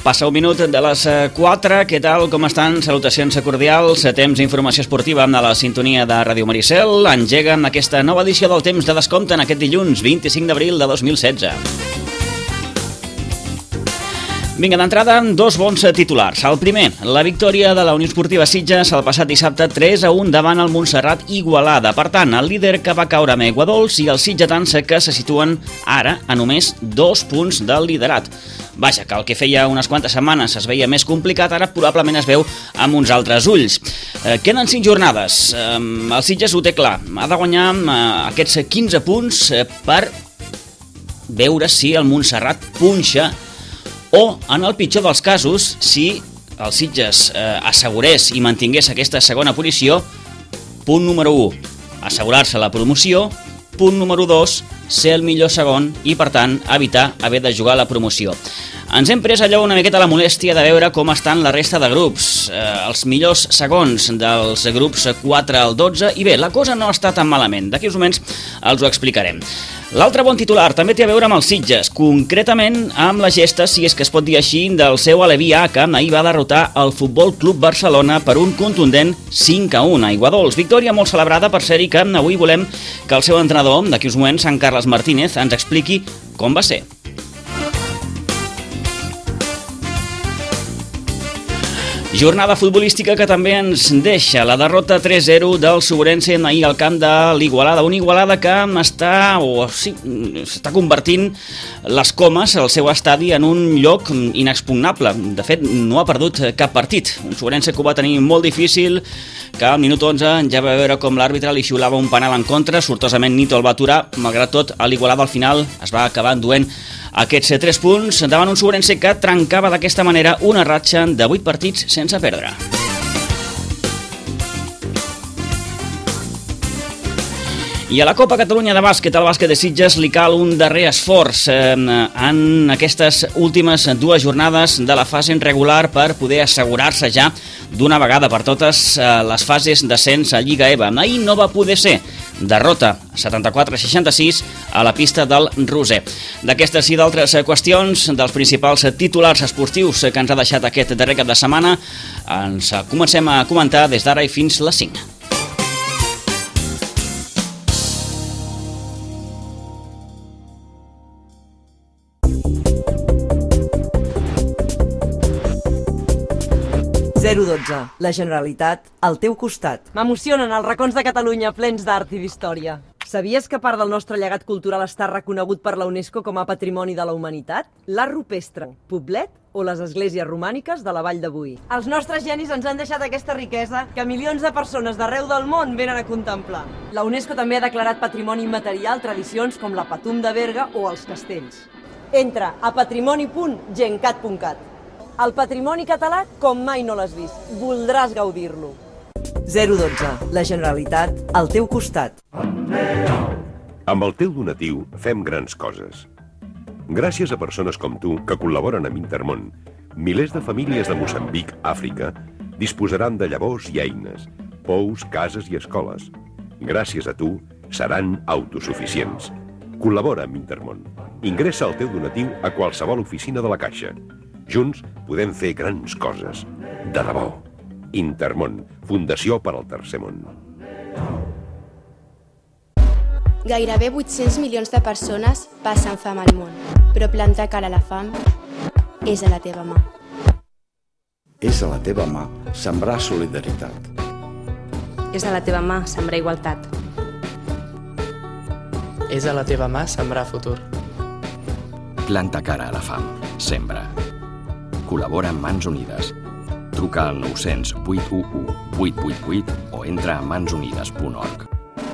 Passa un minut de les 4, què tal, com estan? Salutacions cordials, temps d'informació esportiva amb la sintonia de Ràdio Maricel. Engeguen aquesta nova edició del Temps de Descompte en aquest dilluns 25 d'abril de 2016. Vinga, d'entrada, dos bons titulars. El primer, la victòria de la Unió Esportiva Sitges el passat dissabte 3-1 davant el Montserrat Igualada. Per tant, el líder que va caure amb aigua dolç i els sitgetans que se situen ara a només 2 punts del liderat. Vaja, que el que feia unes quantes setmanes es veia més complicat, ara probablement es veu amb uns altres ulls. Queden 5 jornades. El Sitges ho té clar. Ha de guanyar aquests 15 punts per veure si el Montserrat punxa o, en el pitjor dels casos, si el Sitges assegurés i mantingués aquesta segona posició, punt número 1, assegurar-se la promoció, punt número 2, ser el millor segon i, per tant, evitar haver de jugar la promoció. Ens hem pres allò una miqueta la molèstia de veure com estan la resta de grups, els millors segons dels grups 4 al 12, i bé, la cosa no està tan malament, d'aquí uns moments els ho explicarem. L'altre bon titular també té a veure amb els Sitges, concretament amb la gesta, si és que es pot dir així, del seu Aleví A, que ahir va derrotar el Futbol Club Barcelona per un contundent 5-1 a Aiguadols. Victòria molt celebrada, per ser-hi, que avui volem que el seu entrenador, d'aquí uns moments, Sant Carles Martínez, ens expliqui com va ser. Jornada futbolística que també ens deixa la derrota 3-0 del Sobrense ahir al camp de l'Igualada. Una Igualada que està convertint les Comes, el seu estadi, en un lloc inexpugnable. De fet, no ha perdut cap partit. Un Sobrense que ho va tenir molt difícil, que al minut 11 ja va veure com l'àrbitre li xiulava un penal en contra. Sortosament Nito el va aturar. Malgrat tot, l'Igualada al final es va acabar enduent aquests 3 punts davant un Sobrense que trencava d'aquesta manera una ratxa de 8 partits sense perdre. I a la Copa Catalunya de bàsquet, al bàsquet de Sitges, li cal un darrer esforç en aquestes últimes 2 jornades de la fase regular per poder assegurar-se ja d'una vegada per totes les fases d'ascens a Lliga EVA. Ahir no va poder ser. Derrota 74-66 a la pista del Roser. D'aquestes i d'altres qüestions, dels principals titulars esportius que ens ha deixat aquest darrer cap de setmana, ens comencem a comentar des d'ara i fins les 5. La Generalitat al teu costat. M'emocionen els racons de Catalunya plens d'art i d'història. Sabies que part del nostre llegat cultural està reconegut per la UNESCO com a Patrimoni de la Humanitat? L'art rupestre, Poblet o les esglésies romàniques de la Vall de Boí. Els nostres genis ens han deixat aquesta riquesa que milions de persones d'arreu del món venen a contemplar. La UNESCO també ha declarat patrimoni immaterial tradicions com la Patum de Berga o els castells. Entra a patrimoni.gencat.cat. El patrimoni català com mai no l'has vist. Voldràs gaudir-lo. 012. La Generalitat al teu costat. Amb el teu donatiu fem grans coses. Gràcies a persones com tu que col·laboren amb Intermón, milers de famílies de Moçambic, Àfrica, disposaran de llavors i eines, pous, cases i escoles. Gràcies a tu seran autosuficients. Col·labora amb Intermón. Ingressa el teu donatiu a qualsevol oficina de la Caixa. Junts podem fer grans coses. De debò. Intermón, Fundació per al Tercer Món. Gairebé 800 milions de persones passen fam al món, però plantar cara a la fam és a la teva mà. És a la teva mà sembrar solidaritat. És a la teva mà sembrar igualtat. És a la teva mà sembrar futur. Planta cara a la fam. Sembra. Col·labora amb Mans Unides. Truca al 900 811 888 o entra a mansunides.org.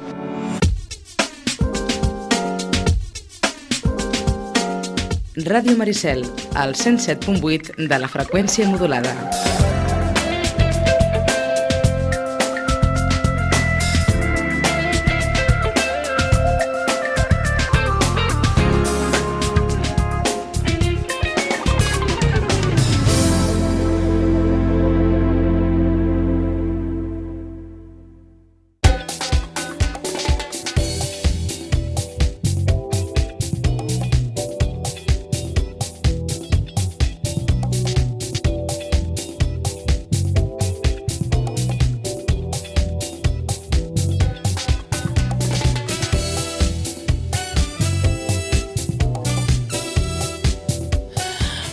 Ràdio Maricel, al 107.8 de la freqüència modulada.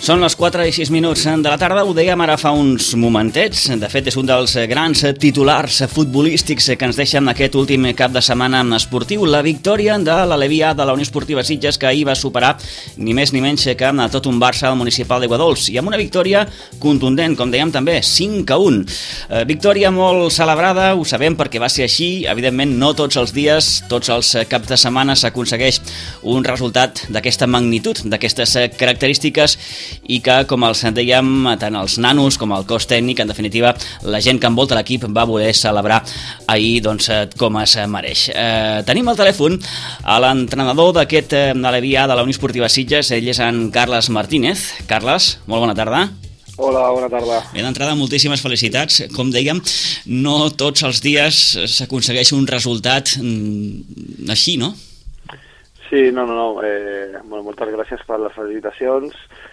Són les 4:06 de la tarda, ho dèiem ara fa uns momentets. De fet, és un dels grans titulars futbolístics que ens deixen aquest últim cap de setmana esportiu. La victòria de l'Alevi A de la Unió Esportiva Sitges, que ahir va superar ni més ni menys que tot un Barça al municipal d'Aiguadols. I amb una victòria contundent, com dèiem també, 5-1. Victòria molt celebrada, ho sabem perquè va ser així. Evidentment, no tots els dies, tots els caps de setmana s'aconsegueix un resultat d'aquesta magnitud, d'aquestes característiques, i que, com els dèiem, tant els nanos com el cos tècnic, en definitiva, la gent que envolta l'equip va voler celebrar ahir com es mereix. Tenim al telèfon a l'entrenador d'aquest Alevi A de la Unió Esportiva Sitges. Ell és en Carles Martínez. Carles, molt bona tarda. Hola, bona tarda. Bé, d'entrada, moltíssimes felicitats. Com dèiem, no tots els dies s'aconsegueix un resultat així, no? Sí, no. Bueno, moltes gràcies per les felicitacions.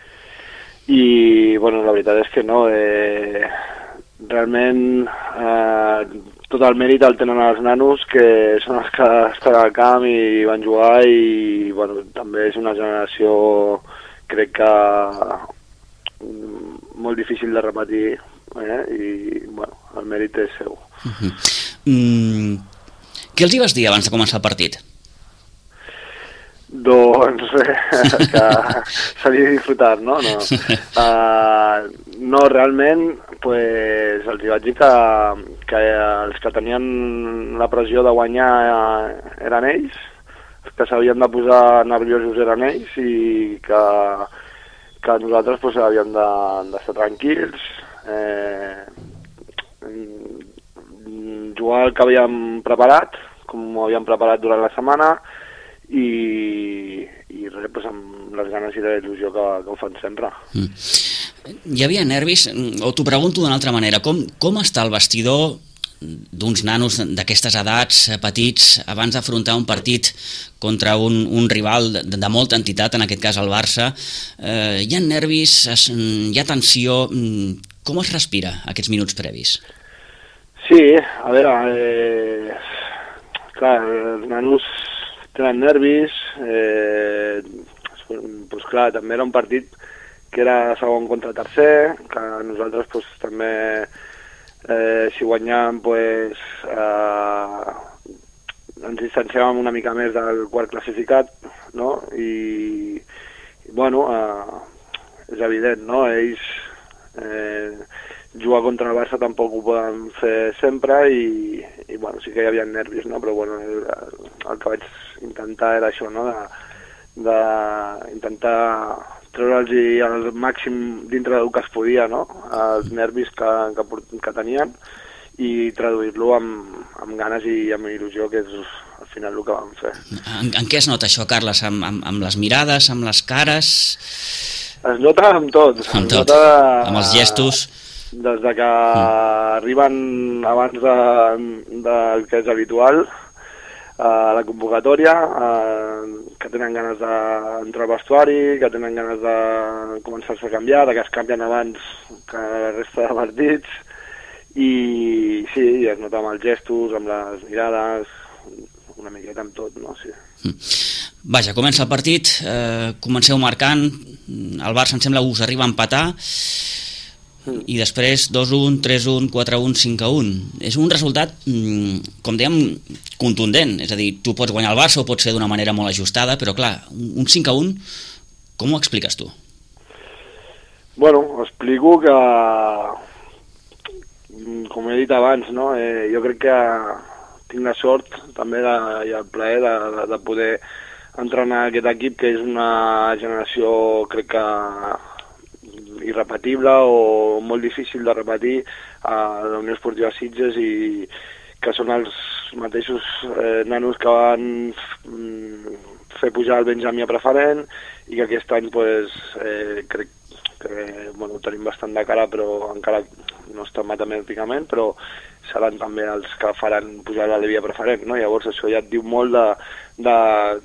I, bueno, la veritat és que no. Realment, tot el mèrit el tenen els nanos, que són els que estan al camp i van jugar, i, bueno, també és una generació, crec que molt difícil de repetir, i, bueno, el mèrit és seu. Què els hi vas dir abans de començar el partit? Doncs que s'havia de disfrutar, no? No, realment, pues, els vaig dir que els que tenien la pressió de guanyar eren ells, els que s'havien de posar nerviosos eren ells, i que nosaltres pues, havíem d'estar tranquils, jugar el que havíem preparat, com ho havíem preparat durant la setmana, i res, pues, amb les ganes i la il·lusió que ho fan sempre. Hi havia nervis? O t'ho pregunto d'una altra manera, com està el vestidor d'uns nanos d'aquestes edats, petits, abans d'afrontar un partit contra un rival de molta entitat, en aquest cas el Barça? Hi ha nervis, hi ha tensió? Com es respira aquests minuts previs? Sí, a veure, clar, els nanos tenen nervis, pues clar, també era un partit que era segon contra tercer, que nosaltres pues, també, si guanyàvem, pues, ens distanciàvem una mica més del quart classificat, no? I bueno, és evident, no? Ells jugar contra el Barça tampoc ho poden fer sempre, i bueno, sí que hi havia nervis, no? Però bueno, el que vaig intentar era això, no? D'intentar treure'ls el màxim dintre del que es podia, no? Els nervis que tenien, i traduir-lo amb ganes i amb il·lusió, que és al final el que vam fer. En què es nota això, Carles? Amb les mirades, amb les cares? Es nota amb tot. Amb tot, amb els gestos. Des de que arriben abans del que és habitual a la convocatòria, que tenen ganes d'entrar al vestuari, que tenen ganes de començar-se a canviar, que es canvien abans que la resta de partits, i sí, es nota amb els gestos, amb les mirades, una miqueta amb tot, no? Sí. Vaja, comença el partit, comenceu marcant, el Barça em sembla us arriba a empatar, i després 2-1, 3-1, 4-1, 5-1. És un resultat, com dèiem, contundent. És a dir, tu pots guanyar el Barça o pot ser d'una manera molt ajustada, però clar, un 5-1, com ho expliques tu? Bueno, explico que, com he dit abans, no? Jo crec que tinc la sort també i el plaer de poder entrenar aquest equip, que és una generació, crec que irrepetible o molt difícil de repetir a la Unió Esportiva Sitges, i que són els mateixos nanos que van fer pujar el Benjamí a preferent, i que aquest any pues, crec que bueno, ho tenim bastant de cara, però encara no està matemàticament, però seran també els que faran pujar l'Alevi a preferent, no? Llavors això ja et diu molt de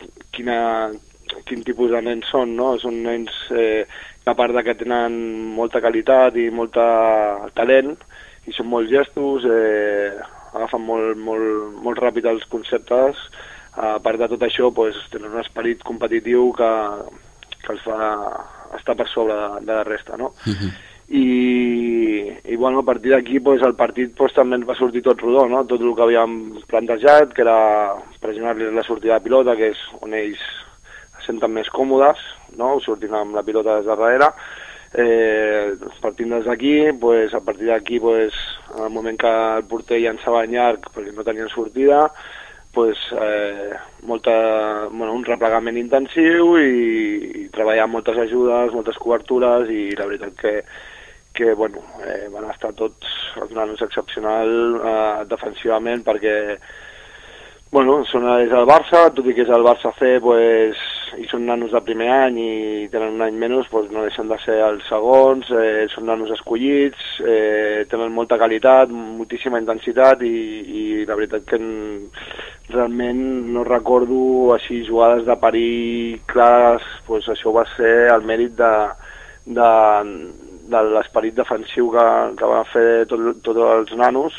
quin tipus de nens són, no? Són nens que a part que tenen molta qualitat i molt talent, i són molts gestos, agafen molt ràpid els conceptes. A part de tot això, pues, tenen un esperit competitiu que els fa estar per sobre de la resta, no? I bueno, a partir d'aquí pues, el partit pues, també ens va sortir tot rodó, no? Tot el que havíem plantejat, que era pressionar-los la sortida de pilota, que és on ells se senten més còmodes, no? Sortint amb la pilota des de darrere. Partint des d'aquí, pues, a partir d'aquí, pues, en el moment que el porter llançava en llarg perquè no tenien sortida, pues, un replegament intensiu i treballar moltes ajudes, moltes cobertures, i la veritat que van estar tots els nanos excepcional defensivament, perquè són és el Barça, tot i que és el Barça C, pues, i són nanos de primer any i tenen un any menys, pues, no deixen de ser els segons, són nanos escollits, tenen molta qualitat, moltíssima intensitat, i la veritat que realment no recordo així jugades de perill clares, pues, això va ser el mèrit de l'esperit defensiu que van fer tots els nanos,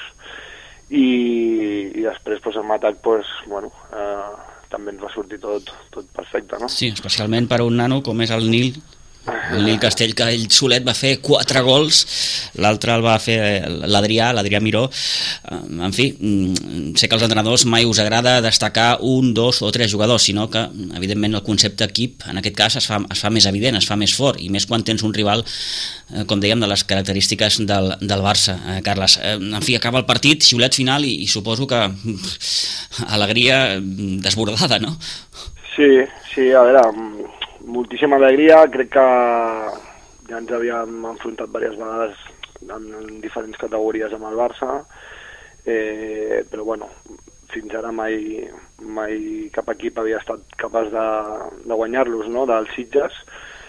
i després pues, en atac també ens va sortir tot perfecte, no? Sí, especialment per a un nano com és el Nil Castell, que ell solet va fer 4 gols, l'altre el va fer l'Adrià Miró. En fi, sé que als entrenadors mai us agrada destacar 1, 2 o 3 jugadors, sinó que evidentment el concepte equip en aquest cas es fa més evident, es fa més fort, i més quan tens un rival, com dèiem, de les característiques del Barça. Carles, en fi, acaba el partit, xiulet final, i suposo que alegria desbordada, no? Sí, a veure, moltíssima alegria. Crec que ja ens havíem enfrontat diverses vegades en diferents categories amb el Barça, però fins ara mai cap equip havia estat capaç de guanyar-los, no?, dels Sitges.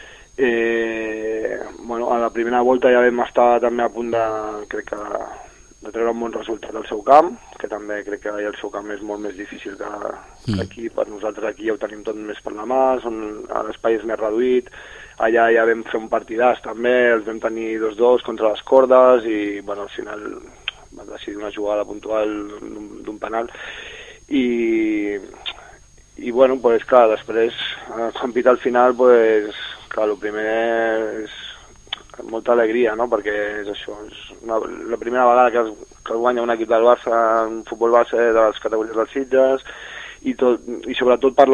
A la primera volta ja vam estar també a punt de treure un bon resultat al seu camp, que també crec que el seu camp és molt més difícil que aquí. Per nosaltres aquí ja ho tenim tot més per la mà, l'espai és més reduït. Allà ja vam fer un partidàs també, els vam tenir 2-2 contra les cordes, i al final va decidir una jugada puntual d'un penal. I clar, després, quan pita al final, el primer és molta alegria, no?, perquè és això, és la primera vegada que es guanya un equip del Barça en futbol base de les categories dels Sitges, i sobretot per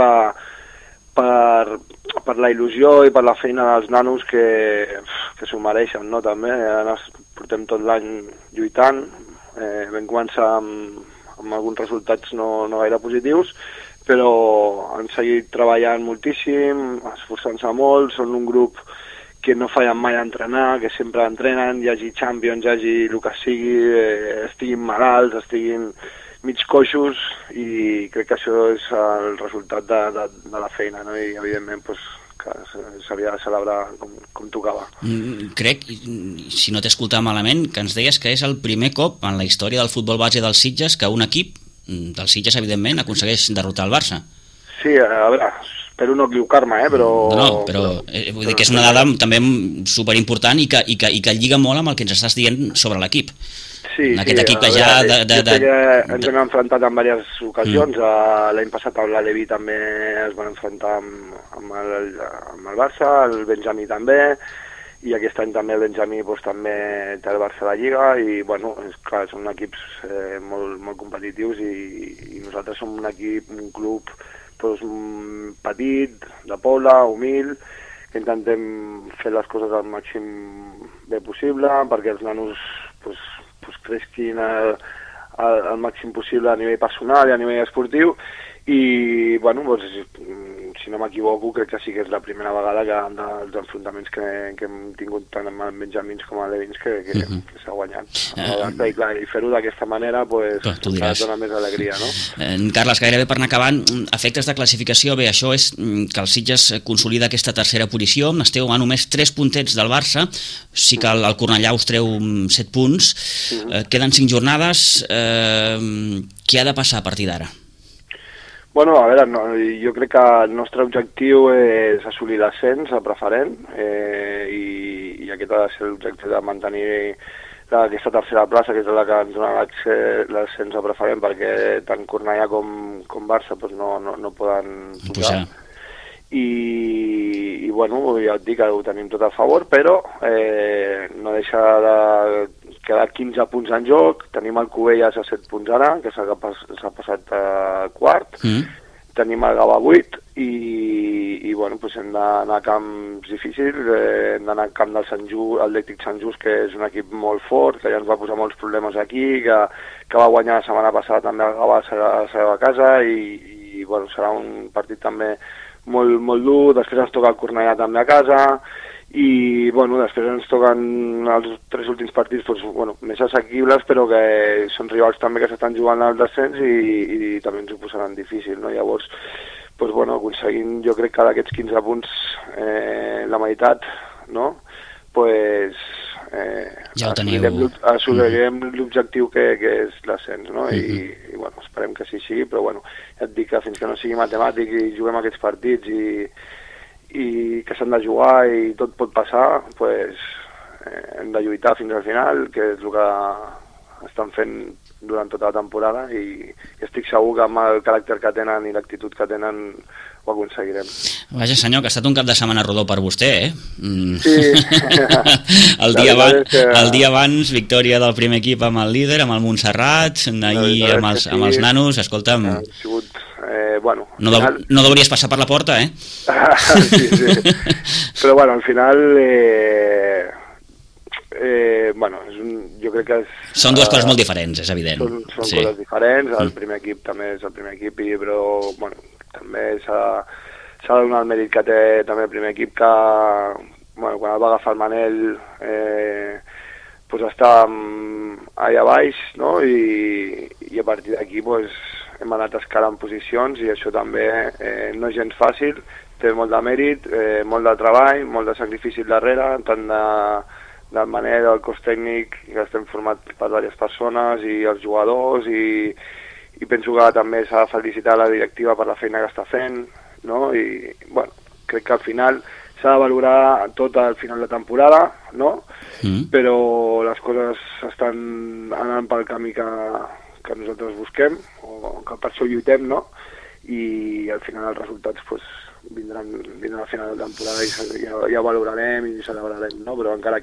la il·lusió i per la feina dels nanos que s'ho mereixen, no?, també. Ara portem tot l'any lluitant, vam començar amb alguns resultats no gaire positius, però han seguit treballant moltíssim, esforçant-se molt, són un grup que no fallen mai a entrenar, que sempre entrenen, hi hagi Champions, hi hagi el que sigui, estiguin malalts, estiguin mig coixos, i crec que això és el resultat de la feina, no? I evidentment que s'havia de celebrar com tocava. Crec, si no t'he escoltat malament, que ens deies que és el primer cop en la història del futbol base dels Sitges que un equip dels Sitges, evidentment, aconsegueix derrotar el Barça. Sí, a veure, espero no equivocar-me, però... però vull dir que és una dada també superimportant i que lliga molt amb el que ens estàs dient sobre l'equip. Sí, aquest equip que ja... Jo sé que ens hem enfrontat en diverses ocasions. L'any passat amb l'Alevi també es van enfrontar amb el Barça, el Benjamí també, i aquest any també el Benjamí també té el Barça a la Lliga, i és clar, són equips molt, molt competitius, i nosaltres som un equip, un club petit, de poble, humil, que intentem fer les coses al màxim bé possible perquè els nanos creixin al màxim possible a nivell personal i a nivell esportiu, i si no m'equivoco crec que sí que és la primera vegada que dels enfrontaments que hem tingut tant amb els Benjamins com amb els Levins que s'ha guanyat. I fer-ho d'aquesta manera dona més alegria, no? Carles, gairebé per anar acabant, efectes de classificació, bé, això és que el Sitges consolida aquesta tercera posició, esteu a només 3 puntets del Barça, sí que el Cornellà us treu 7 punts, queden 5 jornades, què ha de passar a partir d'ara? A veure, jo crec que el nostre objectiu és assolir l'ascens a preferent, i aquest ha de ser l'objectiu de mantenir aquesta tercera plaça, que és la que ens dona l'ascens a preferent, perquè tant Cornellà com Barça no poden pujar. i bueno, ja et dic que ho tenim tot a favor, però no deixa de quedar 15 punts en joc, tenim el Cubelles a 7 punts ara, que s'ha passat a quart, tenim el Gavà 8 i bueno, doncs hem d'anar a camps difícils, hem d'anar al camp del Atlètic Sant Just, que és un equip molt fort, que ja ens va posar molts problemes aquí, que va guanyar la setmana passada també el Gavà a la seva casa i bueno, serà un partit també molt, molt dur. Després ens toca el Cornellà també a casa i bueno, després ens toquen els 3 últims partits doncs, bueno, més assequibles, però que són rivals també que s'estan jugant al descens i també ens ho posaran difícil, no? Llavors, doncs, bueno, aconseguint jo crec que d'aquests 15 punts la meitat, no? Pues, ja ho teniu. Assolirem l'objectiu que és l'ascens, no? I bueno, esperem que sí sigui, però bueno, ja et dic que fins que no sigui matemàtic i juguem aquests partits i que s'han de jugar i tot pot passar, pues, hem de lluitar fins al final, que és el que estan fent durant tota la temporada i estic segur que amb el caràcter que tenen i l'actitud que tenen ho aconseguirem. Vaja senyor, que ha estat un cap de setmana rodó per vostè, eh? Sí. el dia abans, victòria del primer equip amb el líder, amb el Montserrat, ahir amb els nanos, escolta'm... Ha sigut... bueno, no devries passar per la porta, eh? Sí. Però bueno, al final... bueno, jo crec que són dues coses molt diferents, és evident. Són coses diferents, el primer equip també és el primer equip, però bueno, també s'ha de donar el mèrit que té també el primer equip, que bueno, quan el va agafar el Manel pues està allà baix, no? I a partir d'aquí pues, hem anat escalant posicions i això també no és gens fàcil, té molt de mèrit, molt de treball, molt de sacrifici darrere, tant del Manel, del cos tècnic, que estem formats per diverses persones i els jugadors i penso que també s'ha de felicitar la directiva per la feina que està fent, no? I bueno, crec que al final s'ha de valorar tot al final de temporada, no? Però les coses estan anant pel camí que nosaltres busquem o que per això lluitem, no? I al final els resultats pues, vindran al final de temporada i ja valorarem i celebrarem, no? Però encara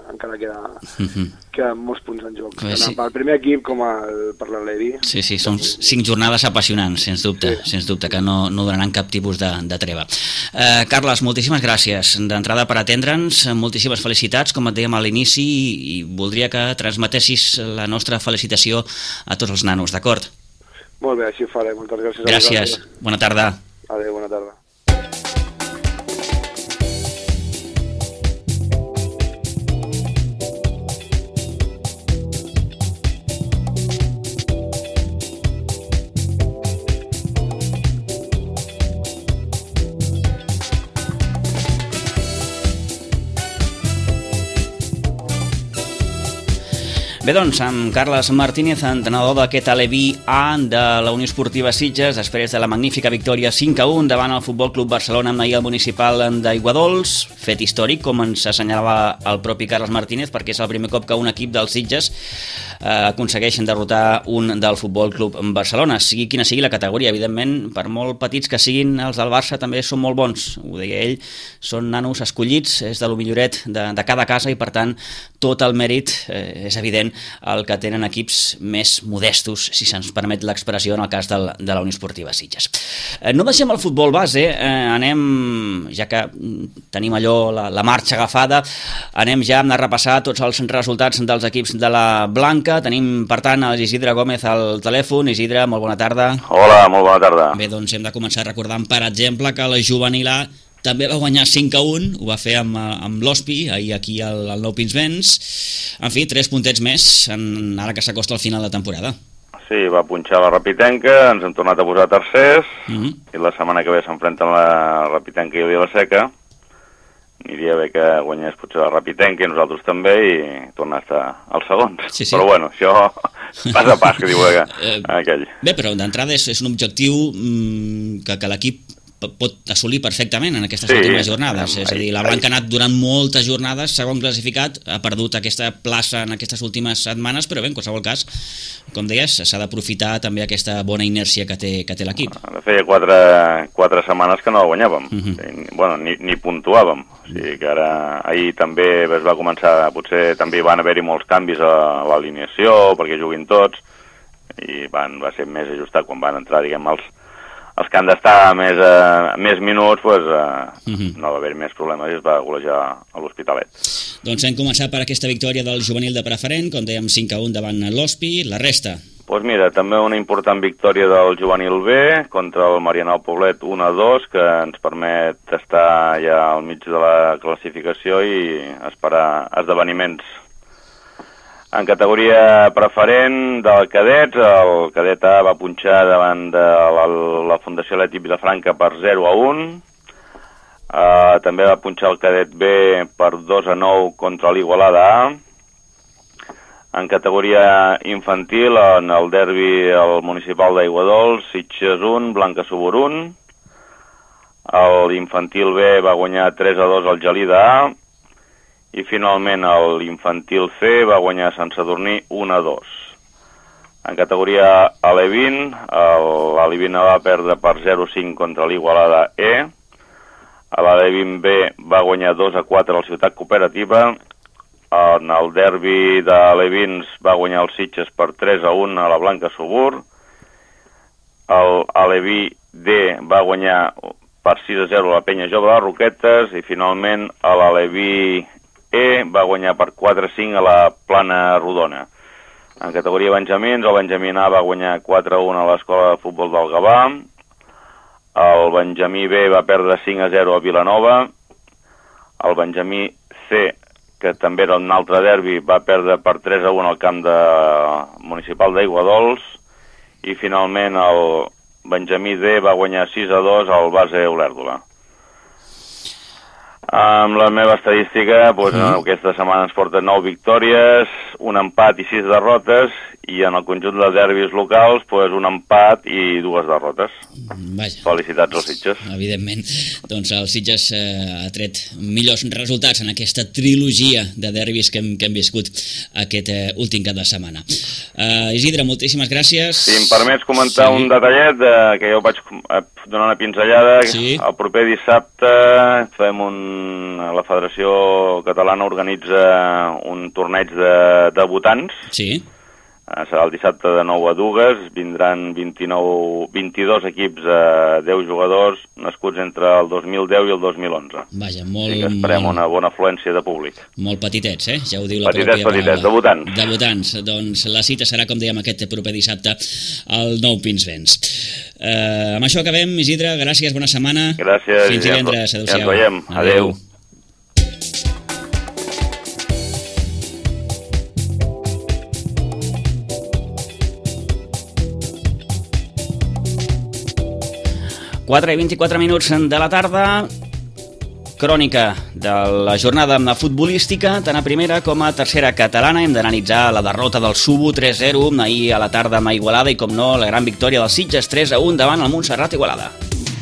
queden molts punts en joc, tant pel primer equip com per l'Atleti. Sí, són 5 jornades apassionants, sens dubte, que no donaran cap tipus de treva. Carles, moltíssimes gràcies d'entrada per atendre'ns, moltíssimes felicitats, com et dèiem a l'inici, i voldria que transmetessis la nostra felicitació a tots els nanos, d'acord? Molt bé, així ho faré, moltes gràcies. Gràcies, bona tarda. Adéu, bona tarda. Bé, doncs, amb Carles Martínez, entrenador d'aquest Aleví A de la Unió Esportiva Sitges, després de la magnífica victòria 5-1 davant el Futbol Club Barcelona amb ahir el municipal d'Aiguadols, fet històric, com ens assenyalava el propi Carles Martínez, perquè és el primer cop que un equip dels Sitges aconsegueixen derrotar un del Futbol Club Barcelona, sigui quina sigui la categoria. Evidentment, per molt petits que siguin, els del Barça també són molt bons, ho deia ell, són nanos escollits, és de lo milloret de cada casa i per tant tot el mèrit és evident el que tenen equips més modestos, si se'ns permet l'expressió, en el cas de la Unió Esportiva Sitges. No deixem el futbol base, anem, ja que tenim allò, la marxa agafada, anem ja a repassar tots els resultats dels equips de la Blanca. Tenim, per tant, l'Isidre Gómez al telèfon. Isidre, molt bona tarda. Hola, molt bona tarda. Bé, doncs hem de començar recordant, per exemple, que la Juvenil A també va guanyar 5-1, ho va fer amb l'Hospi, ahir aquí al Nou Pinsbens. En fi, 3 puntets més, ara que s'acosta al final de temporada. Sí, va punxar la Rapitenca, ens hem tornat a posar tercers, i la setmana que ve s'enfrenten la Rapitenca i la Seca. Aniria bé que guanyés potser la Rapitenca i nosaltres també, i tornar a estar als segons. Sí. Però bueno, això pas a pas, que diu aquell. Bé, però d'entrada és un objectiu que l'equip pot assolir perfectament en aquestes últimes jornades. És a dir, la Blanca ha anat durant moltes jornades, segon classificat, ha perdut aquesta plaça en aquestes últimes setmanes, però bé, en qualsevol cas, com deies, s'ha d'aprofitar també aquesta bona inèrcia que té l'equip. Feia 4 setmanes que no la guanyàvem, bueno, ni puntuàvem, o sigui que ara, ahir també es va començar, potser també van haver-hi molts canvis a l'alineació, perquè juguin tots, i va ser més ajustat quan van entrar, diguem, els que han d'estar més minuts, no va haver més problemes i es va golejar a l'Hospitalet. Doncs hem començat per aquesta victòria del juvenil de preferent, com dèiem 5-1 davant l'Hospi, la resta? Doncs mira, també una important victòria del juvenil B contra el Marianao Poblet 1-2, que ens permet estar ja al mig de la classificació i esperar esdeveniments. En categoria preferent del cadets, el cadet A va punxar davant de la Fundació Atlètic Vilafranca per 0-1. També va punxar el cadet B per 2-9 contra l'Igualada A. En categoria infantil, en el derbi al municipal d'Aiguadols, Sitges 1, Blanca Subur 1. L'infantil B va guanyar 3-2 al Gelida A. I finalment l'infantil C va guanyar Sant Sadurní 1-2. En categoria Alevín, l'Alevín va perdre per 0-5 contra l'Igualada E. L'Alevín B va guanyar 2-4 al Ciutat Cooperativa. En el derbi d'Alevins va guanyar el Sitges per 3-1 a la Blanca Subur. L'Aleví D va guanyar per 6-0 a la Penya Jove de les Roquetes i finalment l'Aleví E va guanyar per 4-5 a la Plana Rodona. En categoria Benjamins, el Benjamí A va guanyar 4-1 a l'Escola de Futbol del Gavà. El Benjamí B va perdre 5-0 a Vilanova. El Benjamí C, que també era un altre derbi, va perdre per 3-1 al camp municipal d'Aiguadols. I finalment el Benjamí D va guanyar 6-2 al Base Olèrdola. Amb la meva estadística, aquesta setmana ens porta 9 victòries, un empat i 6 derrotes, i en el conjunt de derbis locals, un empat i 2 derrotes. Vaja. Felicitats als Sitges. Evidentment. Doncs el Sitges ha tret millors resultats en aquesta trilogia de derbis que hem viscut aquest últim cap de setmana. Isidre, moltíssimes gràcies. Si em permets comentar un detallet, que jo vaig donar una pinzellada. El proper dissabte la Federació Catalana organitza un torneig de debutants. Sí. Serà el dissabte de 9 a 2, vindran 22 equips, 10 jugadors nascuts entre el 2010 i el 2011. Vaja, esperem una bona afluència de públic. Molt petitets, ja ho diu la pròpia paraula. Petitets, debutants. Debutants, doncs la cita serà, com dèiem, aquest proper dissabte al Nou Pinsbens. Amb això acabem, Isidre, gràcies, bona setmana. Gràcies. Fins divendres, adéu-siau. Ja ens veiem, adéu. Quatre i 24 minuts de la tarda, crònica de la jornada futbolística, tant a primera com a tercera catalana. Hem d'analitzar la derrota del Subo 3-0 ahir a la tarda amb Igualada i, com no, la gran victòria dels Sitges 3-1 davant el Montserrat Igualada.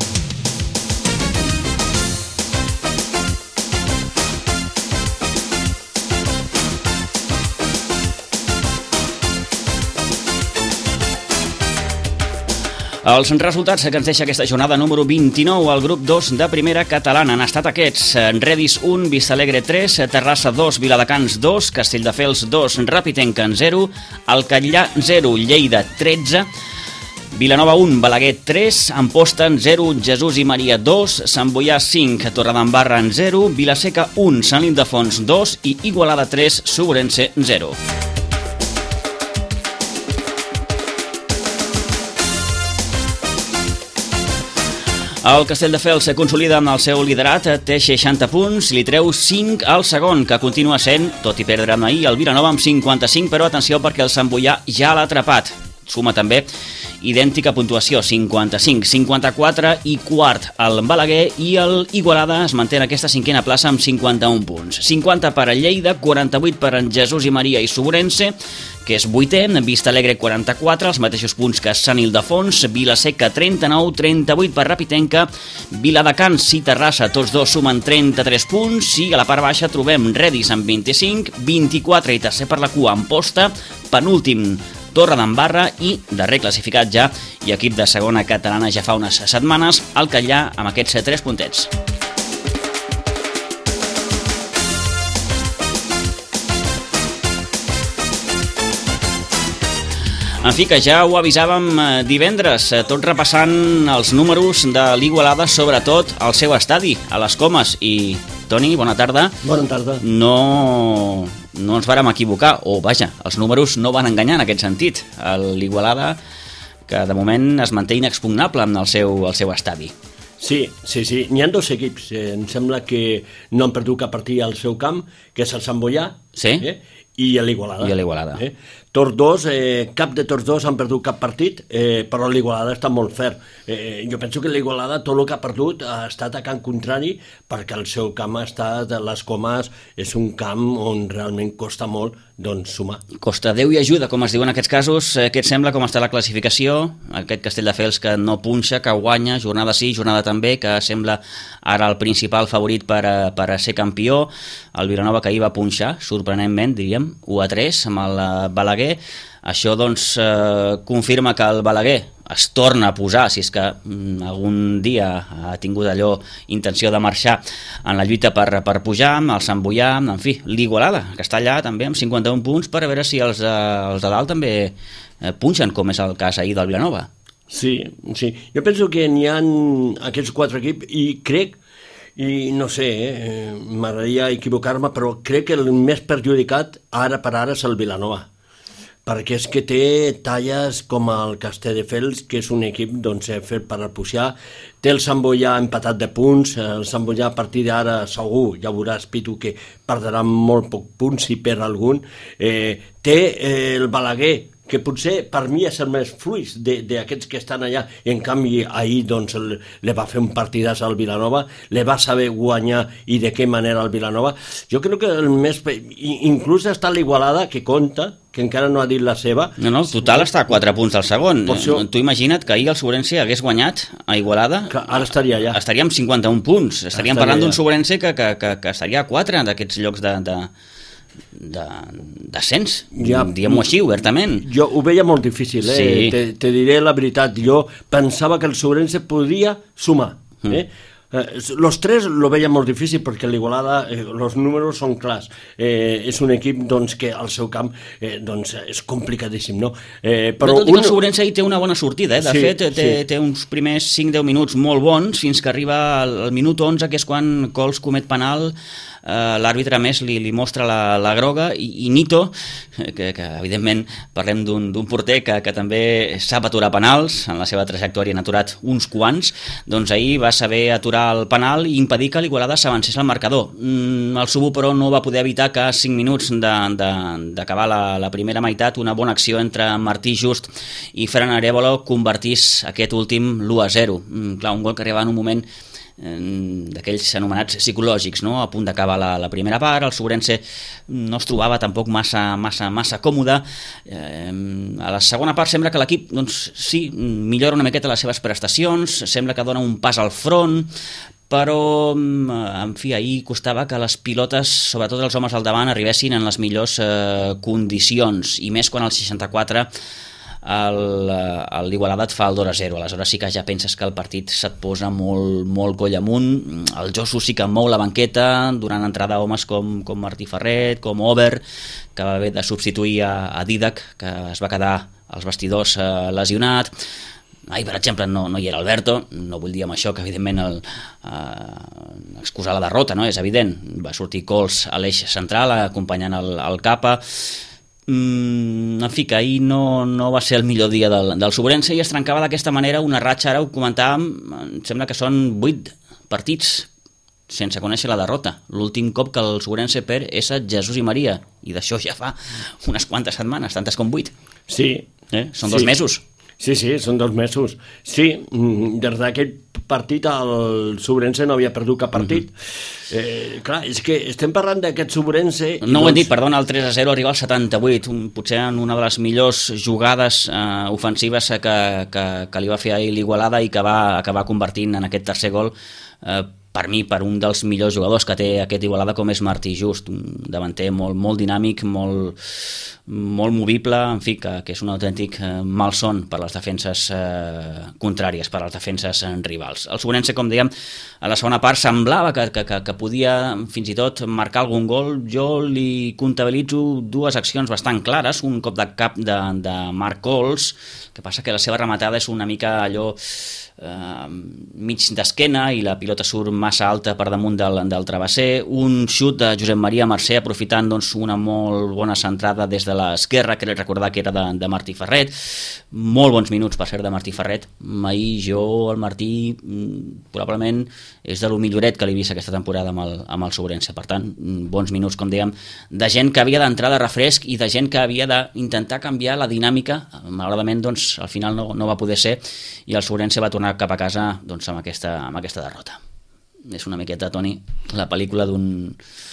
Els resultats que ens deixa aquesta jornada número 29 al grup 2 de primera catalana han estat aquests: Redis 1, Vistalegre 3, Terrassa 2, Viladecans 2, Castelldefels 2, Rapitenca 0, Alcatllà 0, Lleida 13, Vilanova 1, Balaguer 3, Amposta 0, Jesús i Maria 2, Sant Boià 5, Torredembarra 0, Vilaseca 1, Sant Ildefons 2 i Igualada 3, Suburense 0. El Castelldefels se consolida amb el seu liderat, té 60 punts, li treu 5 al segon, que continua sent, tot i perdre ahir, el Vilanova amb 55, però atenció perquè el Sant Boià ja l'ha atrapat. Suma també idèntica puntuació, 55, 54 i quart el Balaguer, i el Igualada es manté en aquesta cinquena plaça amb 51 punts. 50 per a Lleida, 48 per en Jesús i Maria i Sobrense, que és vuitè, Vista Alegre 44, els mateixos punts que Sant Ildefons, Vilaseca 39, 38 per Rapitenca, Viladecans i Terrassa, tots dos sumen 33 punts, i a la part baixa trobem Redis amb 25, 24 i tercer per la cua Amposta, penúltim Torredembarra i, darrer classificat ja, i equip de segona catalana ja fa unes setmanes, el Catllà amb aquests 3 puntets. En fi, que ja ho avisàvem divendres, tot repassant els números de l'Igualada, sobretot al seu estadi, a les Comes. I, Toni, bona tarda. Bona tarda. No ens vàrem equivocar, o vaja, els números no van enganyar en aquest sentit. L'Igualada, que de moment es manté inexpugnable en el seu estadi. Sí, n'hi ha 2 equips. Em sembla que no han perdut cap partit al seu camp, que és el Sant Boià, sí? I l'Igualada. Tots dos, cap de tots dos han perdut cap partit, però l'Igualada està molt fer. Jo penso que l'Igualada tot el que ha perdut ha estat a camp contrari, perquè el seu camp ha estat, les Comes, és un camp on realment costa molt sumar. Costa Déu i ajuda, com es diu en aquests casos. Què et sembla, com està la classificació? Aquest Castelldefels que no punxa, que guanya, jornada sí, jornada també, que sembla ara el principal favorit per a ser campió. El Vilanova, que ahir va punxar, sorprenentment, diríem, 1-3 amb el Balaguer. Això doncs confirma que el Balaguer es torna a posar, si és que algun dia ha tingut allò intenció de marxar en la lluita per pujar, amb el Sant Boià, en fi, l'Igualada, que està allà també amb 51 punts, per a veure si els de dalt també punxen, com és el cas ahir del Vilanova. Sí. Jo penso que n'hi ha aquests 4 equips i crec, i no sé, m'agradaria equivocar-me, però crec que el més perjudicat ara per ara és el Vilanova, perquè és que té talles com el Castelldefels, que és un equip fet per pujar, té el Sant Boià empatat de punts, el Sant Boià a partir d'ara segur, ja veuràs, Pitu, que perdrà molt poc punts si perd algun, té el Balaguer, que potser per mi és el més fluix d'aquests que estan allà, i en canvi ahir le va fer un partidàs al Vilanova, le va saber guanyar i de què manera al Vilanova. Jo crec que el més... Inclús està l'Igualada, que compta, que encara no ha dit la seva. No, el total està a 4 punts al segon. Tu imagina't que ahir el Sobrense hagués guanyat a Igualada. Que ara estaria allà. Estaria amb 51 punts. Estaríem parlant d'un Sobrense que estaria a 4 d'aquests llocs d'ascens, diguem-ho així, obertament. Jo ho veia molt difícil, sí. Te diré la veritat. Jo pensava que el Sobrense podia sumar. Los 3 lo veia molt difícil perquè l'Igualada, els números són clars. És un equip que al seu camp és complicadíssim, no? Però tot i que el Sobrense ahir té una bona sortida, de fet té uns primers 5-10 minuts molt bons fins que arriba al minut 11, que és quan Cols comet penal, l'àrbitre més li mostra la groga, i Nito, que evidentment parlem d'un porter que també sap aturar penals, en la seva trajectòria n'ha aturat uns quants, doncs ahir va saber aturar el penal i impedir que l'Igualada s'avancés al marcador. El Subo, però, no va poder evitar que a 5 minuts d'acabar la primera meitat una bona acció entre Martí Just i Fran Arevalo convertís aquest últim l'1-0. Clar, un gol que arribava en un moment d'aquells anomenats psicològics, no? A punt d'acabar la primera part, el Sobrense no es trobava tampoc massa còmode. A la segona part sembla que l'equip sí, millora una miqueta les seves prestacions, sembla que dona un pas al front, però en fi, ahir costava que les pilotes, sobretot els homes al davant, arribessin en les millors condicions, i més quan al 64 l'Igualada et fa el 2-0. Aleshores sí que ja penses que el partit se't posa molt coll amunt. El Josu sí que mou la banqueta, donant entrada a homes com Martí Ferret, com Ober, que va haver de substituir a Didac, que es va quedar als vestidors lesionat. Ahir, per exemple, no hi era Alberto. No vull dir amb això que, evidentment, excusar la derrota, no? És evident. Va sortir Cols a l'eix central, acompanyant el Capa. En fi, que ahir no va ser el millor dia del Sobrense, i es trencava d'aquesta manera una ratxa. Ara ho comentàvem, em sembla que són 8 partits sense conèixer la derrota. L'últim cop que el Sobrense perd és a Jesús i Maria, i d'això ja fa unes quantes setmanes, tantes com 8. Sí. Són 2 mesos. Sí, són 2 mesos. Sí, des d'aquell partit el Subrense no havia perdut cap partit. Clar, és que estem parlant d'aquest Subrense... No ho hem dit, perdona, el 3-0 arriba al 78, potser en una de les millors jugades ofensives que li va fer ahir l'Igualada i que va acabar convertint en aquest tercer gol per mi, per un dels millors jugadors que té aquest Igualada, com és Martí Just, un davanter molt dinàmic, molt movible, en fi, que és un autèntic malson per les defenses contràries, per les defenses rivals. El Subrense, com dèiem, a la segona part semblava que podia fins i tot marcar algun gol. Jo li comptabilitzo 2 accions bastant clares, un cop de cap de Marc Cols, que passa que la seva rematada és una mica allò mig d'esquena i la pilota surt massa alta per damunt del travesser, un xut de Josep Maria Mercè aprofitant una molt bona centrada des de l'esquerra, que recordar que era de Martí Ferret, molt bons minuts per ser de Martí Ferret. Ahir el Martí probablement és de lo milloret que l'he vist aquesta temporada amb el Subrense, per tant bons minuts, com dèiem, de gent que havia d'entrar de refresc i de gent que havia d'intentar canviar la dinàmica. Malauradament al final no va poder ser i el Subrense va tornar cap a casa amb aquesta derrota. És una miqueta, Toni, la pel·lícula d'un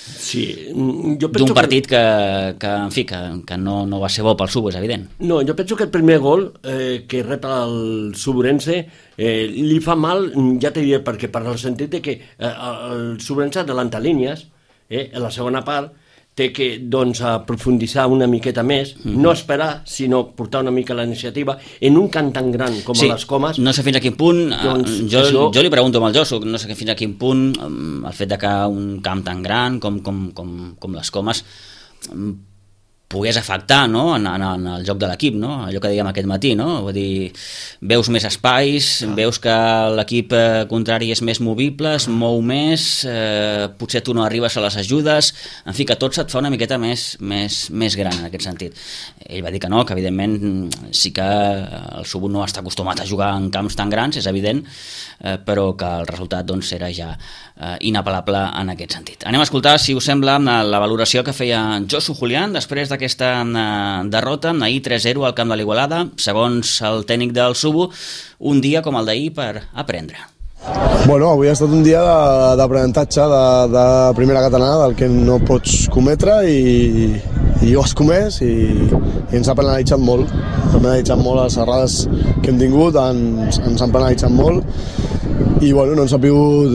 partit que no va ser bo pel Sub, és evident. No, jo penso que el primer gol que rep el Subrense li fa mal, ja t'he dit perquè per el sentit que el Subrense adelanta línies en la segona part, té que aprofunditzar una miqueta més, no esperar, sinó portar una mica la iniciativa en un camp tan gran com a les Comes. No sé fins a quin punt, jo li pregunto amb el Josu, no sé fins a quin punt el fet que un camp tan gran com les Comes pogués afectar, no? en el joc de l'equip, no? Allò que dèiem aquest matí, no? Vull dir, veus més espais, veus que l'equip contrari és més movible, es mou més, potser tu no arribes a les ajudes, en fi, que tot se't fa una miqueta més gran en aquest sentit. Ell va dir que no, que evidentment sí que el Sub no està acostumat a jugar en camps tan grans, és evident, però que el resultat era ja inapel·lable en aquest sentit. Anem a escoltar, si us sembla, la valoració que feia Josu Julián després d'aquesta derrota, ahir 3-0 al camp de l'Igualada, segons el tècnic del Subo, un dia com el d'ahir per aprendre. Bueno, avui ha estat un dia d'aprenentatge de primera catalana, del que no pots cometre i ho has comès i ens ha penalitzat molt. Les errades que hem tingut ens han penalitzat molt i bueno, no ens ha